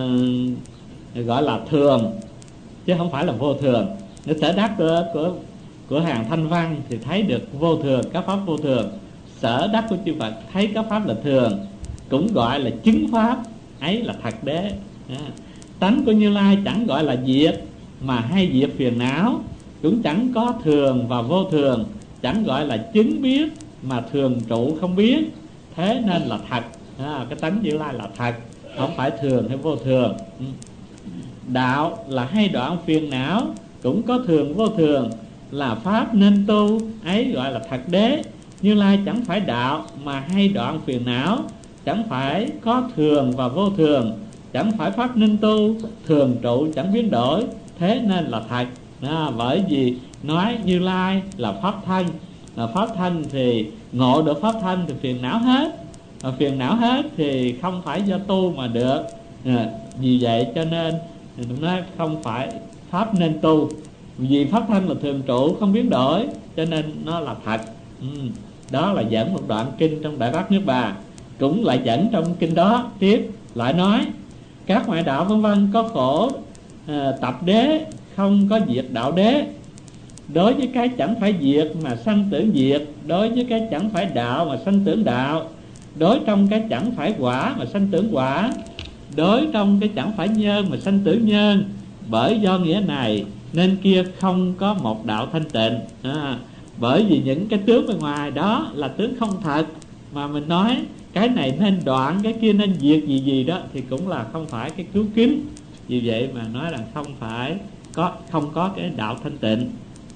gọi là thường, chứ không phải là vô thường. Cái sở đắc của của hàng Thanh Văn thì thấy được vô thường, các pháp vô thường. Sở đắc của chư Phật thấy các pháp là thường, cũng gọi là chứng pháp, ấy là thật đế. Tánh của Như Lai chẳng gọi là diệt, mà hay diệt phiền não, cũng chẳng có thường và vô thường, chẳng gọi là chứng biết, mà thường trụ không biến. Thế nên là thật. Cái tánh Như Lai là thật, không phải thường hay vô thường. Đạo là hay đoạn phiền não, cũng có thường vô thường, là pháp nên tu, ấy gọi là thật đế. Như Lai chẳng phải đạo mà hay đoạn phiền não, chẳng phải có thường và vô thường, chẳng phải pháp nên tu, thường trụ chẳng biến đổi. Thế nên là thật. Bởi vì nói Như Lai là pháp thân, là pháp thân thì ngộ được pháp thân thì phiền não hết, mà phiền não hết thì không phải do tu mà được. Vì vậy cho nên nói không phải pháp nên tu, vì pháp thân là thường trụ không biến đổi, cho nên nó là thật. Đó là dẫn một đoạn kinh trong Đại Bát Niết Bàn. Cũng lại dẫn trong kinh đó tiếp lại nói các ngoại đạo vân vân có khổ tập đế, không có diệt đạo đế. Đối với cái chẳng phải diệt mà sanh tưởng diệt, đối với cái chẳng phải đạo mà sanh tưởng đạo, đối trong cái chẳng phải quả mà sanh tưởng quả, đối trong cái chẳng phải nhân mà sanh tưởng nhân. Bởi do nghĩa này nên kia không có một đạo thanh tịnh. Bởi vì những cái tướng bên ngoài đó là tướng không thật, mà mình nói cái này nên đoạn, cái kia nên diệt gì gì đó, thì cũng là không phải cái cứu kính. Vì vậy mà nói rằng không có cái đạo thanh tịnh.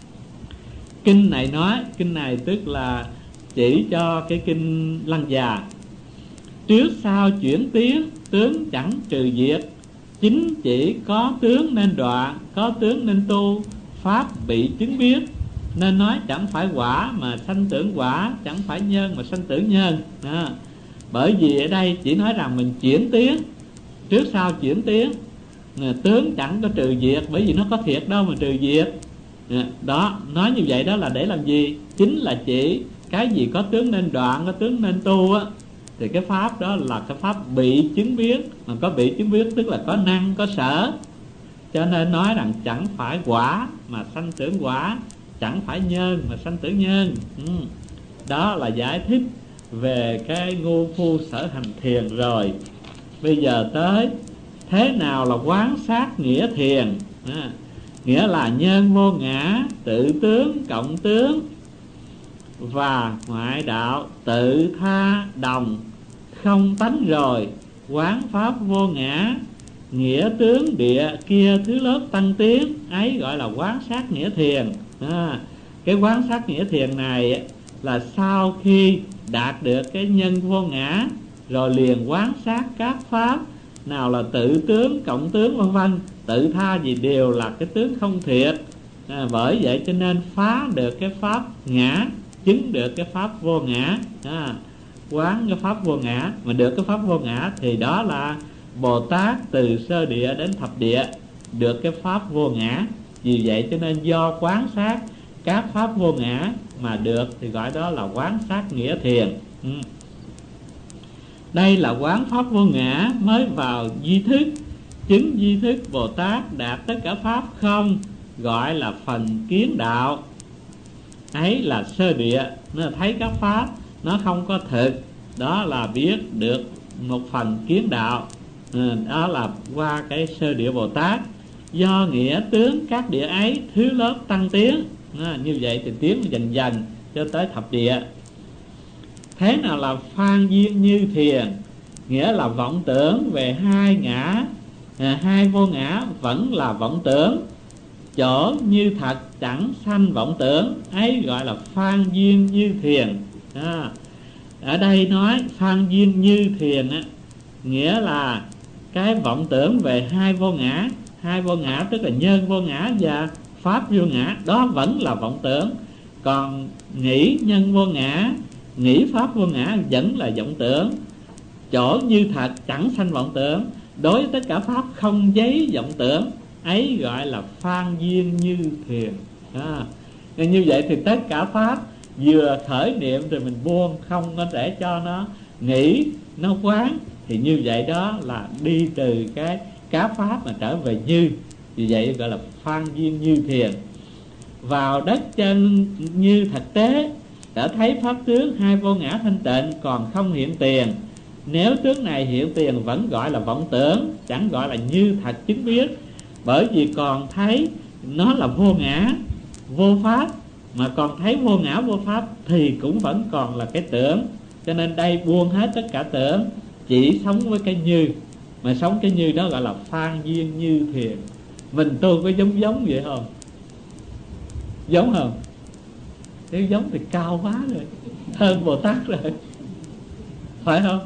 Kinh này nói, kinh này tức là chỉ cho cái kinh Lăng Già. Trước sau chuyển tiến, tướng chẳng trừ diệt, chính chỉ có tướng nên đoạn, có tướng nên tu, pháp bị chứng biết. Nên nói chẳng phải quả mà sanh tưởng quả, chẳng phải nhân mà sanh tưởng nhân. Bởi vì ở đây chỉ nói rằng mình chuyển tiến, trước sau chuyển tiến, tướng chẳng có trừ diệt, bởi vì nó có thiệt đâu mà trừ diệt. Đó, nói như vậy đó là để làm gì? Chính là chỉ cái gì có tướng nên đoạn, có tướng nên tu á, thì cái pháp đó là cái pháp bị chứng biết. Mà có bị chứng biết tức là có năng, có sở. Cho nên nói rằng chẳng phải quả mà sanh tưởng quả, chẳng phải nhân mà sanh tưởng nhân. Đó là giải thích về cái ngu phu sở hành thiền rồi. Bây giờ tới thế nào là quán sát nghĩa thiền. Nghĩa là nhân vô ngã, tự tướng cộng tướng, và ngoại đạo tự tha đồng, không tánh rồi quán pháp vô ngã. Nghĩa tướng địa kia thứ lớp tăng tiến, ấy gọi là quán sát nghĩa thiền. Cái quán sát nghĩa thiền này là sau khi đạt được cái nhân vô ngã, rồi liền quán sát các pháp, nào là tự tướng, cộng tướng vân vân, tự tha gì đều là cái tướng không thiệt. Bởi vậy cho nên phá được cái pháp ngã, chứng được cái pháp vô ngã. Quán cái pháp vô ngã, mà được cái pháp vô ngã thì đó là Bồ Tát từ sơ địa đến thập địa được cái pháp vô ngã. Vì vậy cho nên do quán sát các pháp vô ngã mà được thì gọi đó là quán sát nghĩa thiền. Đây là quán pháp vô ngã mới vào duy thức. Chứng duy thức Bồ Tát đạt tất cả pháp không, gọi là phần kiến đạo. Ấy là sơ địa, nó thấy các pháp nó không có thực, đó là biết được một phần kiến đạo. Đó là qua cái sơ địa Bồ Tát. Do nghĩa tướng các địa ấy thứ lớp tăng tiến, như vậy thì tiến dần dần cho tới thập địa. Thế nào là phan duyên như thiền? Nghĩa là vọng tưởng về hai ngã, hai vô ngã vẫn là vọng tưởng, chỗ như thật chẳng sanh vọng tưởng, ấy gọi là phan duyên như thiền. Ở đây nói phan duyên như thiền á, nghĩa là cái vọng tưởng về hai vô ngã. Hai vô ngã tức là nhân vô ngã và pháp vô ngã, đó vẫn là vọng tưởng. Còn nghĩ nhân vô ngã, nghĩ pháp vô ngã vẫn là vọng tưởng. Chỗ như thật chẳng sanh vọng tưởng, đối với tất cả pháp không giấy vọng tưởng, ấy gọi là phan duyên như thiền. Như vậy thì tất cả pháp vừa khởi niệm rồi mình buông, không có để cho nó nghĩ, nó quán, thì như vậy đó là đi từ cái cá pháp mà trở về như. Vì vậy gọi là phan duyên như thiền. vào đất chân như thực tế, đã thấy pháp tướng hai vô ngã thanh tịnh còn không hiện tiền. Nếu tướng này hiện tiền vẫn gọi là vọng tưởng, chẳng gọi là như thật chứng biết. Bởi vì còn thấy nó là vô ngã vô pháp, mà còn thấy vô ngã vô pháp thì cũng vẫn còn là cái tưởng. Cho nên đây buông hết tất cả tưởng, chỉ sống với cái như. Mà sống cái như đó gọi là phan duyên như thiền. Mình tu có giống vậy không? Giống không? Nếu giống thì cao quá rồi, hơn Bồ Tát rồi, phải không?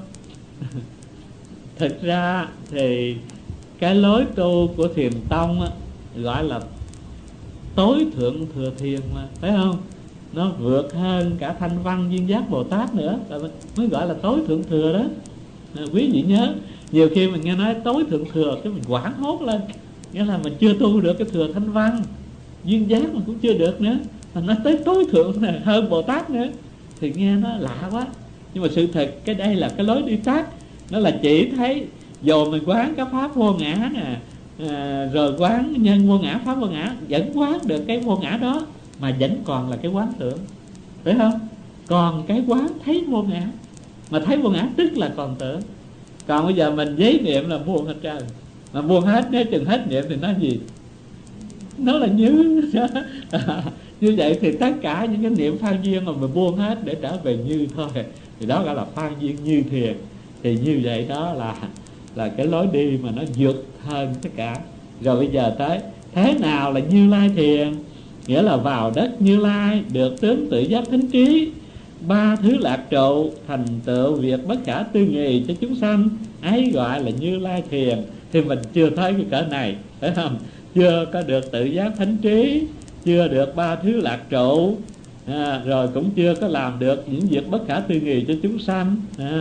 Thực ra thì cái lối tu của Thiền Tông á, gọi là tối thượng thừa thiền mà, phải không? Nó vượt hơn cả Thanh Văn Duyên Giác Bồ Tát nữa, mới gọi là tối thượng thừa đó. Quý vị nhớ, nhiều khi mình nghe nói tối thượng thừa cái mình hoảng hốt lên, nghĩa là mình chưa tu được cái thừa Thanh Văn Duyên Giác, mình cũng chưa được nữa, mà nói tới tối thượng này, hơn Bồ Tát nữa thì nghe nó lạ quá. Nhưng mà sự thật cái đây là cái lối đi tắt. Nó là chỉ thấy dù mình quán cái pháp vô ngã nè, rồi quán nhân vô ngã, pháp vô ngã, vẫn quán được cái vô ngã đó, mà vẫn còn là cái quán tưởng, phải không? Còn cái quán thấy vô ngã, mà thấy vô ngã tức là còn tưởng. Còn bây giờ mình giấy niệm là buông hết trơn, mà buông hết, nếu chừng hết niệm thì nó gì? Nó là như như vậy thì tất cả những cái niệm phan duyên mà mình buông hết để trở về như thôi, thì đó gọi là phan duyên như thiền. Thì như vậy đó là cái lối đi mà nó vượt hơn tất cả. Rồi bây giờ tới thế nào là Như Lai thiền? Nghĩa là vào đất Như Lai được tướng tự giác thính trí, ba thứ lạc trụ, thành tựu việc bất khả tư nghị cho chúng sanh, ấy gọi là Như Lai thiền. Thì mình chưa thấy cái cỡ này, phải không? Chưa có được tự giác thánh trí, chưa được ba thứ lạc trụ, rồi cũng chưa có làm được những việc bất khả tư nghị cho chúng sanh.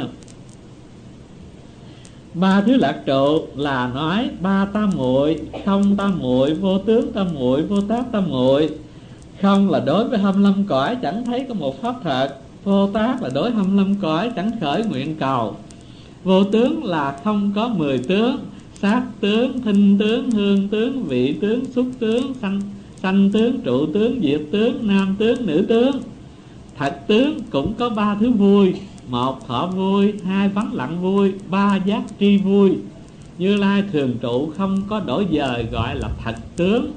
Ba thứ lạc trụ là nói ba tam muội: không tam muội, vô tướng tam muội, vô tác tam muội. Không là đối với 25 cõi chẳng thấy có một pháp thật. Vô tác là đối 25 cõi chẳng khởi nguyện cầu. Vô tướng là không có 10 tướng: sắc tướng, thinh tướng, hương tướng, vị tướng, xúc tướng, sanh tướng, trụ tướng, diệt tướng, nam tướng, nữ tướng. Thật tướng cũng có ba thứ vui: một thọ vui, hai vắng lặng vui, ba giác tri vui. Như Lai thường trụ không có đổi dời, gọi là thật tướng.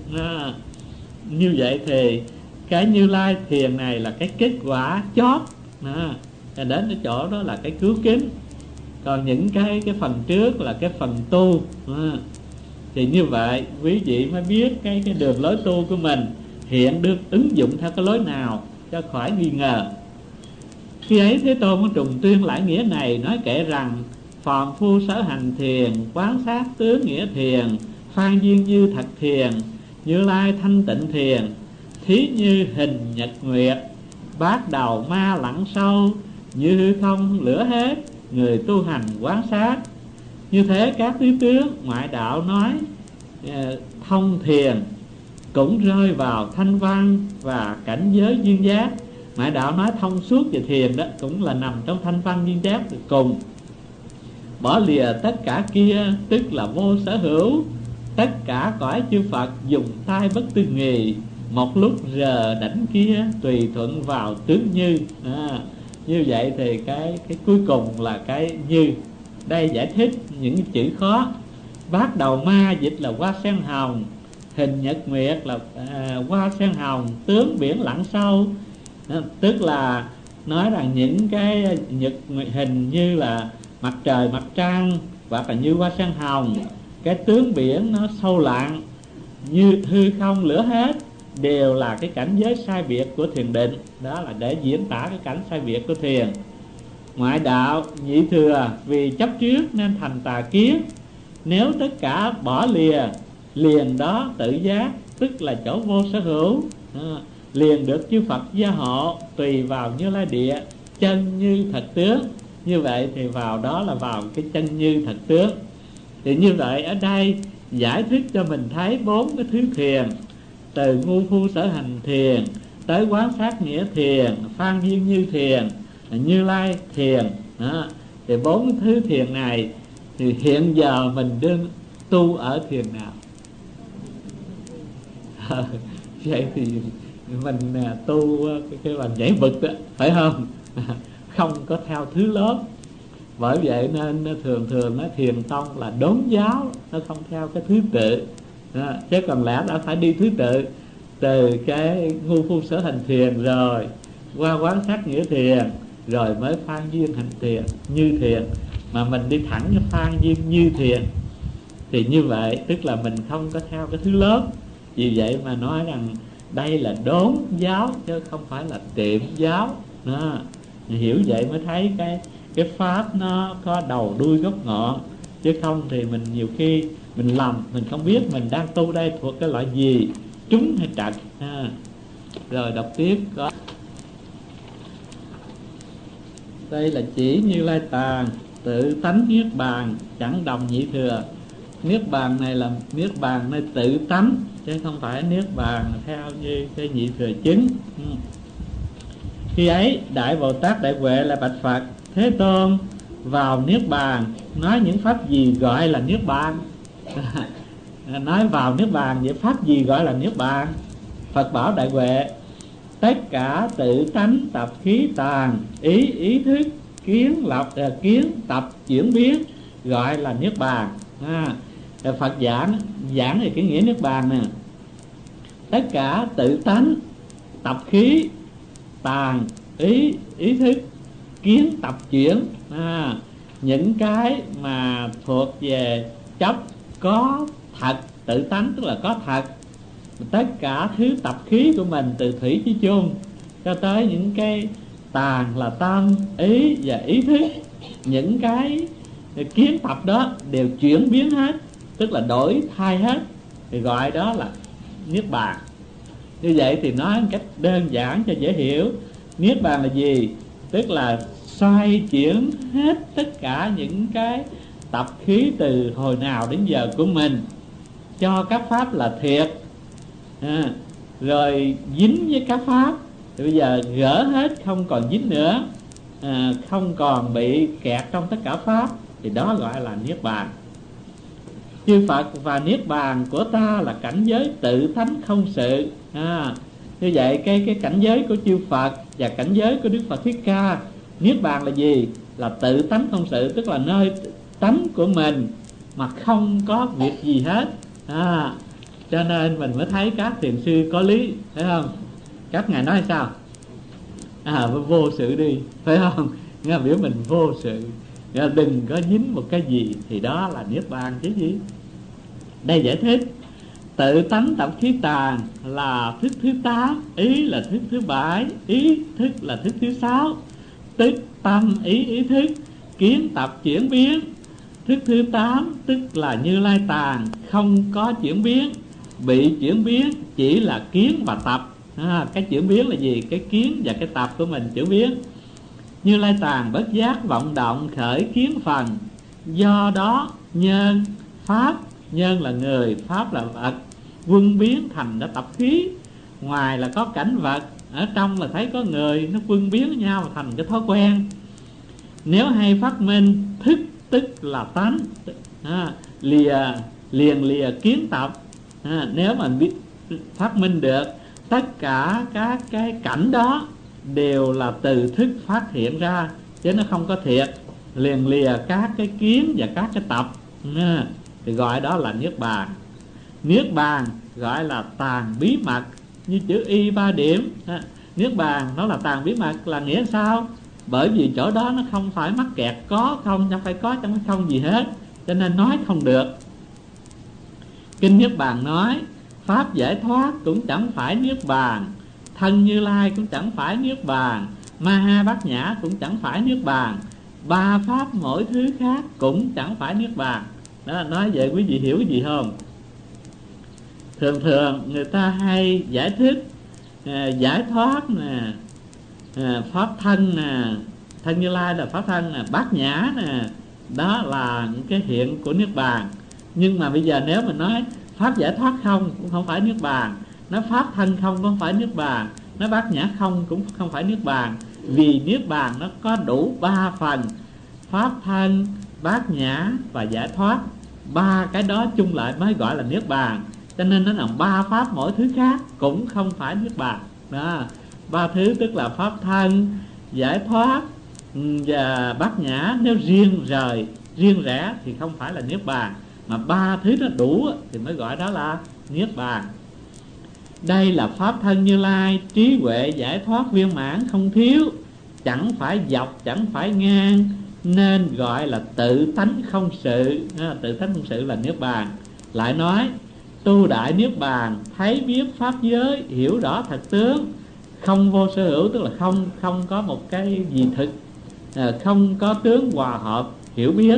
Như vậy thì cái Như Lai thiền này là cái kết quả chót, đến cái chỗ đó là cái cứu kính. Còn những cái phần trước là cái phần tu. Thì như vậy quý vị mới biết cái đường lối tu của mình hiện được ứng dụng theo cái lối nào cho khỏi nghi ngờ. Khi ấy Thế Tôn có trùng tuyên lại nghĩa này, nói kể rằng: phàm phu sở hành thiền, quán sát tướng nghĩa thiền, phan duyên như thật thiền, Như Lai thanh tịnh thiền. Thí như hình nhật nguyệt, bát đầu ma lặng sâu, như hư không lửa hết, người tu hành quán sát. Như thế các thứ tướng ngoại đạo nói thông thiền cũng rơi vào thanh văn và cảnh giới duyên giác. Ngoại đạo nói thông suốt về thiền đó cũng là nằm trong thanh văn duyên giác cùng. Bỏ lìa tất cả kia tức là vô sở hữu. Tất cả cõi chư Phật dùng tay bất tư nghì, một lúc rờ đảnh kia tùy thuận vào tướng như. Như vậy thì cái cuối cùng là cái như. Đây giải thích những chữ khó. Bát đầu ma dịch là hoa sen hồng, hình nhật nguyệt là hoa sen hồng, tướng biển lặng sâu. Tức là nói rằng những cái nhật hình như là mặt trời, mặt trăng, hoặc là như hoa sen hồng. Cái tướng biển nó sâu lặng, như hư không lửa hết, đều là cái cảnh giới sai biệt của thiền định. Đó là để diễn tả cái cảnh sai biệt của thiền. Ngoại đạo nhị thừa vì chấp trước nên thành tà kiến. Nếu tất cả bỏ lìa, liền đó tự giác, tức là chỗ vô sở hữu, liền được chư Phật gia hộ, tùy vào Như Lai địa chân như thật tướng. Như vậy thì vào đó là vào cái chân như thật tướng. Thì như vậy ở đây giải thích cho mình thấy bốn cái thứ thiền, từ ngu phu sở hành thiền tới quán sát nghĩa thiền, phan duyên như thiền, Như Lai thiền. Thì bốn thứ thiền này thì hiện giờ mình đương tu ở thiền nào? Vậy thì mình tu cái bằng nhảy vực đó, phải không? Không có theo thứ lớp. Bởi vậy nên thường thường nó thiền tông là đốn giáo, nó không theo cái thứ tự đó. Chứ còn lẽ đã phải đi thứ tự, từ cái ngu phu sở hành thiền, rồi qua quán sát nghĩa thiền, rồi mới phan duyên hành thiền, như thiền. Mà mình đi thẳng cho phan duyên như thiền thì như vậy tức là mình không có theo cái thứ lớp. Vì vậy mà nói rằng đây là đốn giáo chứ không phải là tiệm giáo đó. Hiểu vậy mới thấy cái pháp nó có đầu đuôi gốc ngọn, chứ không thì mình nhiều khi mình lầm, mình không biết mình đang tu đây thuộc cái loại gì, trúng hay trật ha. Rồi đọc tiếp có đây là chỉ Như Lai Tạng tự tánh niết bàn, chẳng đồng nhị thừa. Niết bàn này là niết bàn nơi tự tánh, chứ không phải niết bàn theo như cái nhị thừa chứng. Khi ấy Đại Bồ Tát Đại Huệ là bạch Phật: Thế Tôn, vào niết bàn nói những pháp gì gọi là niết bàn? Nói vào niết bàn, vậy pháp gì gọi là niết bàn? Phật bảo Đại Huệ: tất cả tự tánh tập khí tàn, ý thức kiến lập kiến tập chuyển biến gọi là niết bàn. Phật giảng thì cái nghĩa niết bàn nè: tất cả tự tánh tập khí tàn, ý thức kiến tập chuyển, những cái mà thuộc về chấp có thật, tự tánh tức là có thật. Tất cả thứ tập khí của mình, từ thủy chí chung cho tới những cái tàn là tâm, ý và ý thức, những cái kiến tập đó đều chuyển biến hết, tức là đổi thay hết, thì gọi đó là niết bàn. Như vậy thì nói một cách đơn giản cho dễ hiểu, niết bàn là gì? Tức là xoay chuyển hết tất cả những cái tập khí từ hồi nào đến giờ của mình, cho các pháp là thiệt, rồi dính với các pháp thì bây giờ gỡ hết, không còn dính nữa, không còn bị kẹt trong tất cả pháp, thì đó gọi là niết bàn. Chư Phật và niết bàn của ta là cảnh giới tự tánh không sự. Như vậy cái cảnh giới của chư Phật và cảnh giới của Đức Phật Thích Ca, niết bàn là gì? Là tự tánh không sự, tức là nơi tánh của mình mà không có việc gì hết. Cho nên mình mới thấy các thiền sư có lý, phải không? Các ngài nói sao? Vô sự đi, phải không? Nghe biểu mình vô sự, đừng có dính một cái gì, thì đó là niết bàn chứ gì. Đây giải thích: tự tánh tập khí tàn là thức thứ 8, ý là thức thứ 7, ý thức là thức thứ 6, tức tâm ý thức kiến tập chuyển biến. Thức thứ 8 tức là Như Lai Tạng không có chuyển biến, bị chuyển biến chỉ là kiến và tập. Cái chuyển biến là gì? Cái kiến và cái tập của mình chuyển biến. Như Lai Tạng bất giác vọng động khởi kiến phần, do đó nhân pháp, nhân là người, pháp là vật, quân biến thành đã tập khí. Ngoài là có cảnh vật, ở trong là thấy có người, nó quân biến với nhau thành cái thói quen. Nếu hay phát minh thức tức là tánh, liền lìa kiến tập. Nếu mà biết phát minh được tất cả các cái cảnh đó đều là từ thức phát hiện ra, chứ nó không có thiệt, liền lìa các cái kiến và các cái tập, thì gọi đó là niết bàn. Niết bàn gọi là tàn bí mật, như chữ y 3 điểm. Niết bàn nó là tàn bí mật là nghĩa sao? Bởi vì chỗ đó nó không phải mắc kẹt có không, chẳng phải có chẳng phải không gì hết, cho nên nói không được. Kinh Niết Bàn nói pháp giải thoát cũng chẳng phải niết bàn, thân Như Lai cũng chẳng phải niết bàn, Ma Ha Bát Nhã cũng chẳng phải niết bàn, ba pháp mỗi thứ khác cũng chẳng phải niết bàn. Đó, nói vậy quý vị hiểu cái gì không? Thường thường người ta hay giải thích giải thoát nè, pháp thân nè, thân Như Lai là pháp thân nè, Bát Nhã nè, đó là những cái hiện của niết bàn. Nhưng mà bây giờ nếu mình nói pháp giải thoát không cũng không phải niết bàn, nói pháp thân không cũng không phải niết bàn, nói Bát Nhã không cũng không phải niết bàn. Vì niết bàn nó có đủ 3 phần: pháp thân, Bát Nhã và giải thoát. 3 cái đó chung lại mới gọi là niết bàn. Cho nên nó là ba pháp, mỗi thứ khác cũng không phải niết bàn đó. Ba thứ tức là pháp thân, giải thoát và bát nhã. Nếu riêng rời, riêng rẽ thì không phải là niết bàn, mà ba thứ nó đủ thì mới gọi đó là niết bàn. Đây là pháp thân Như Lai, trí huệ giải thoát viên mãn không thiếu, chẳng phải dọc, chẳng phải ngang, nên gọi là tự tánh không sự. Tự tánh không sự là niết bàn. Lại nói tu đại niết bàn, thấy biết pháp giới, hiểu rõ thật tướng, không vô sở hữu, tức là không có một cái gì thực, không có tướng hòa hợp hiểu biết.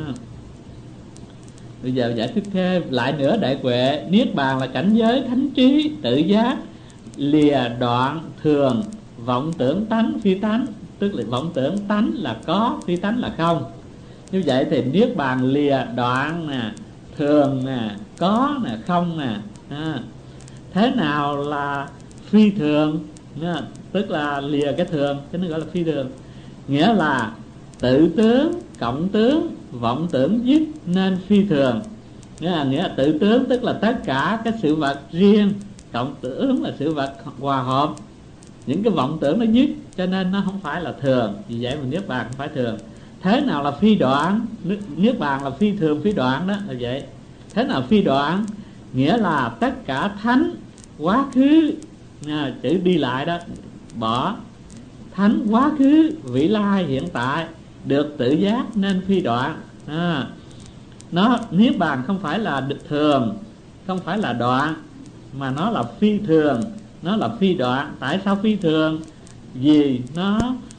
Bây giờ giải thích thêm lại nữa. Đại huệ niết bàn là cảnh giới thánh trí tự giác, lìa đoạn thường vọng tưởng tánh phi tánh, tức là vọng tưởng tánh là có, phi tánh là không. Như vậy thì niết bàn lìa đoạn nè, thường nè, có nè, không nè. Thế nào là phi thường? Tức là lìa cái thường, cho nên gọi là phi thường. Nghĩa là tự tướng, cộng tướng, vọng tưởng dứt nên phi thường. Nghĩa là tự tướng tức là tất cả cái sự vật riêng, cộng tướng là sự vật hòa hợp, những cái vọng tưởng nó dứt, cho nên nó không phải là thường. Vì vậy mà niết bàn không phải thường. Thế nào là phi đoạn? Niết bàn là phi thường, phi đoạn đó là vậy. Thế nào phi đoạn? Nghĩa là tất cả thánh, quá khứ, chữ đi lại đó bỏ, thánh, quá khứ, vị lai, hiện tại được tự giác nên phi đoạn. Nó niết bàn không phải là thường, không phải là đoạn, mà nó là phi thường, nó là phi đoạn. Tại sao phi thường? Vì nó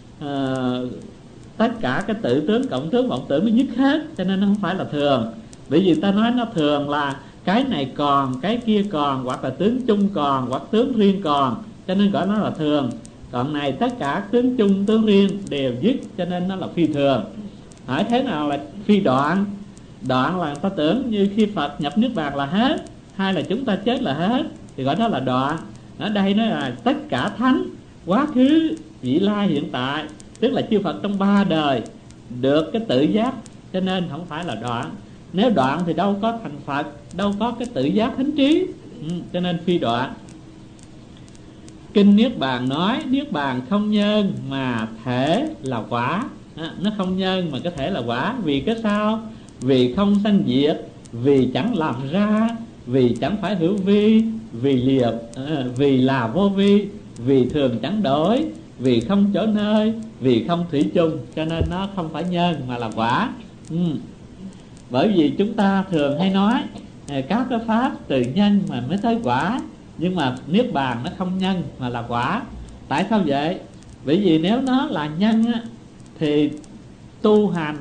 tất cả cái tự tướng, cộng tướng, vọng tưởng nó dứt hết, cho nên nó không phải là thường. Bởi vì ta nói nó thường là cái này còn, cái kia còn, hoặc là tướng chung còn, hoặc tướng riêng còn, cho nên gọi nó là thường. Còn này tất cả tướng chung, tướng riêng đều dứt, cho nên nó là phi thường. Hỏi thế nào là phi đoạn? Đoạn là người ta tưởng như khi Phật nhập niết bàn là hết, hay là chúng ta chết là hết, thì gọi đó là đoạn. Ở đây nó là tất cả thánh, quá khứ, vị lai, hiện tại, tức là chư Phật trong ba đời được cái tự giác, cho nên không phải là đoạn. Nếu đoạn thì đâu có thành Phật, đâu có cái tự giác thánh trí, cho nên phi đoạn. Kinh Niết Bàn nói niết bàn không nhân mà thể là quả. Nó không nhân mà có thể là quả. Vì cái sao? Vì không sanh diệt, vì chẳng làm ra, vì chẳng phải hữu vi, vì là vô vi, vì thường chẳng đổi, vì không chỗ nơi, vì không thủy chung, cho nên nó không phải nhân mà là quả. Bởi vì chúng ta thường hay nói các cái pháp từ nhân mà mới tới quả, nhưng mà niết bàn nó không nhân mà là quả. Tại sao vậy? Bởi vì nếu nó là nhân á, thì tu hành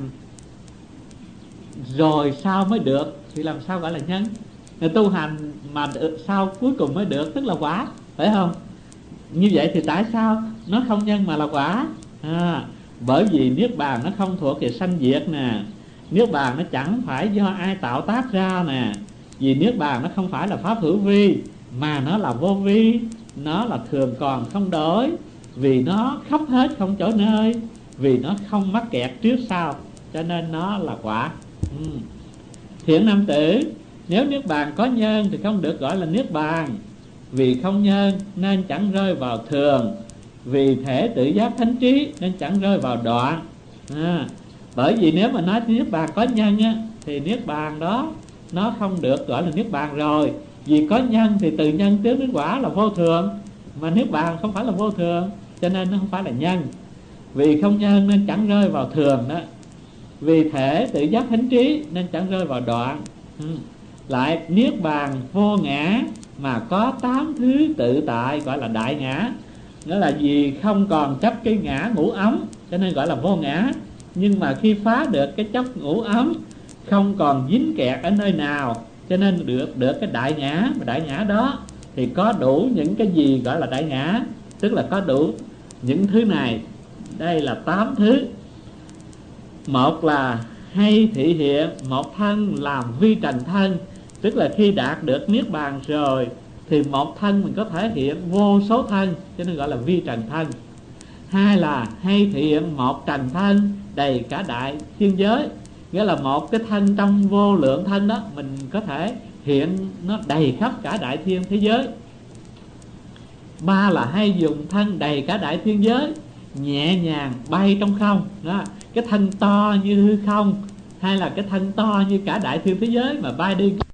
rồi sao mới được, thì làm sao gọi là nhân? Tu hành mà sau cuối cùng mới được, tức là quả, phải không? Như vậy thì tại sao nó không nhân mà là quả? Bởi vì niết bàn nó không thuộc về sanh diệt nè, niết bàn nó chẳng phải do ai tạo tác ra nè, vì niết bàn nó không phải là pháp hữu vi, mà nó là vô vi, nó là thường còn không đổi, vì nó khắp hết không chỗ nơi, vì nó không mắc kẹt trước sau, cho nên nó là quả. Thiện nam tử, nếu niết bàn có nhân thì không được gọi là niết bàn, vì không nhân nên chẳng rơi vào thường, vì thể tự giác thánh trí nên chẳng rơi vào đoạn. Bởi vì nếu mà nói niết bàn có nhân á, thì niết bàn đó nó không được gọi là niết bàn rồi. Vì có nhân thì từ nhân tiến đến quả là vô thường, mà niết bàn không phải là vô thường, cho nên nó không phải là nhân. Vì không nhân nên chẳng rơi vào thường đó, vì thể tự giác thánh trí nên chẳng rơi vào đoạn. Lại niết bàn vô ngã mà có 8 thứ tự tại, gọi là đại ngã. Nghĩa là vì không còn chấp cái ngã ngũ ấm, cho nên gọi là vô ngã. Nhưng mà khi phá được cái chấp ngũ ấm, không còn dính kẹt ở nơi nào, cho nên được cái đại ngã. Mà đại ngã đó thì có đủ những cái gì gọi là đại ngã, tức là có đủ những thứ này. Đây là 8 thứ. Một là hay thị hiện một thân làm vi trần thân, tức là khi đạt được niết bàn rồi thì một thân mình có thể hiện vô số thân, cho nên gọi là vi trần thân. Hai là hay thị hiện một trần thân đầy cả đại thiên giới, nghĩa là một cái thân trong vô lượng thân đó, mình có thể hiện nó đầy khắp cả đại thiên thế giới. Ba là hay dùng thân đầy cả đại thiên giới, nhẹ nhàng bay trong không đó. Cái thân to như hư không, hay là cái thân to như cả đại thiên thế giới mà bay đi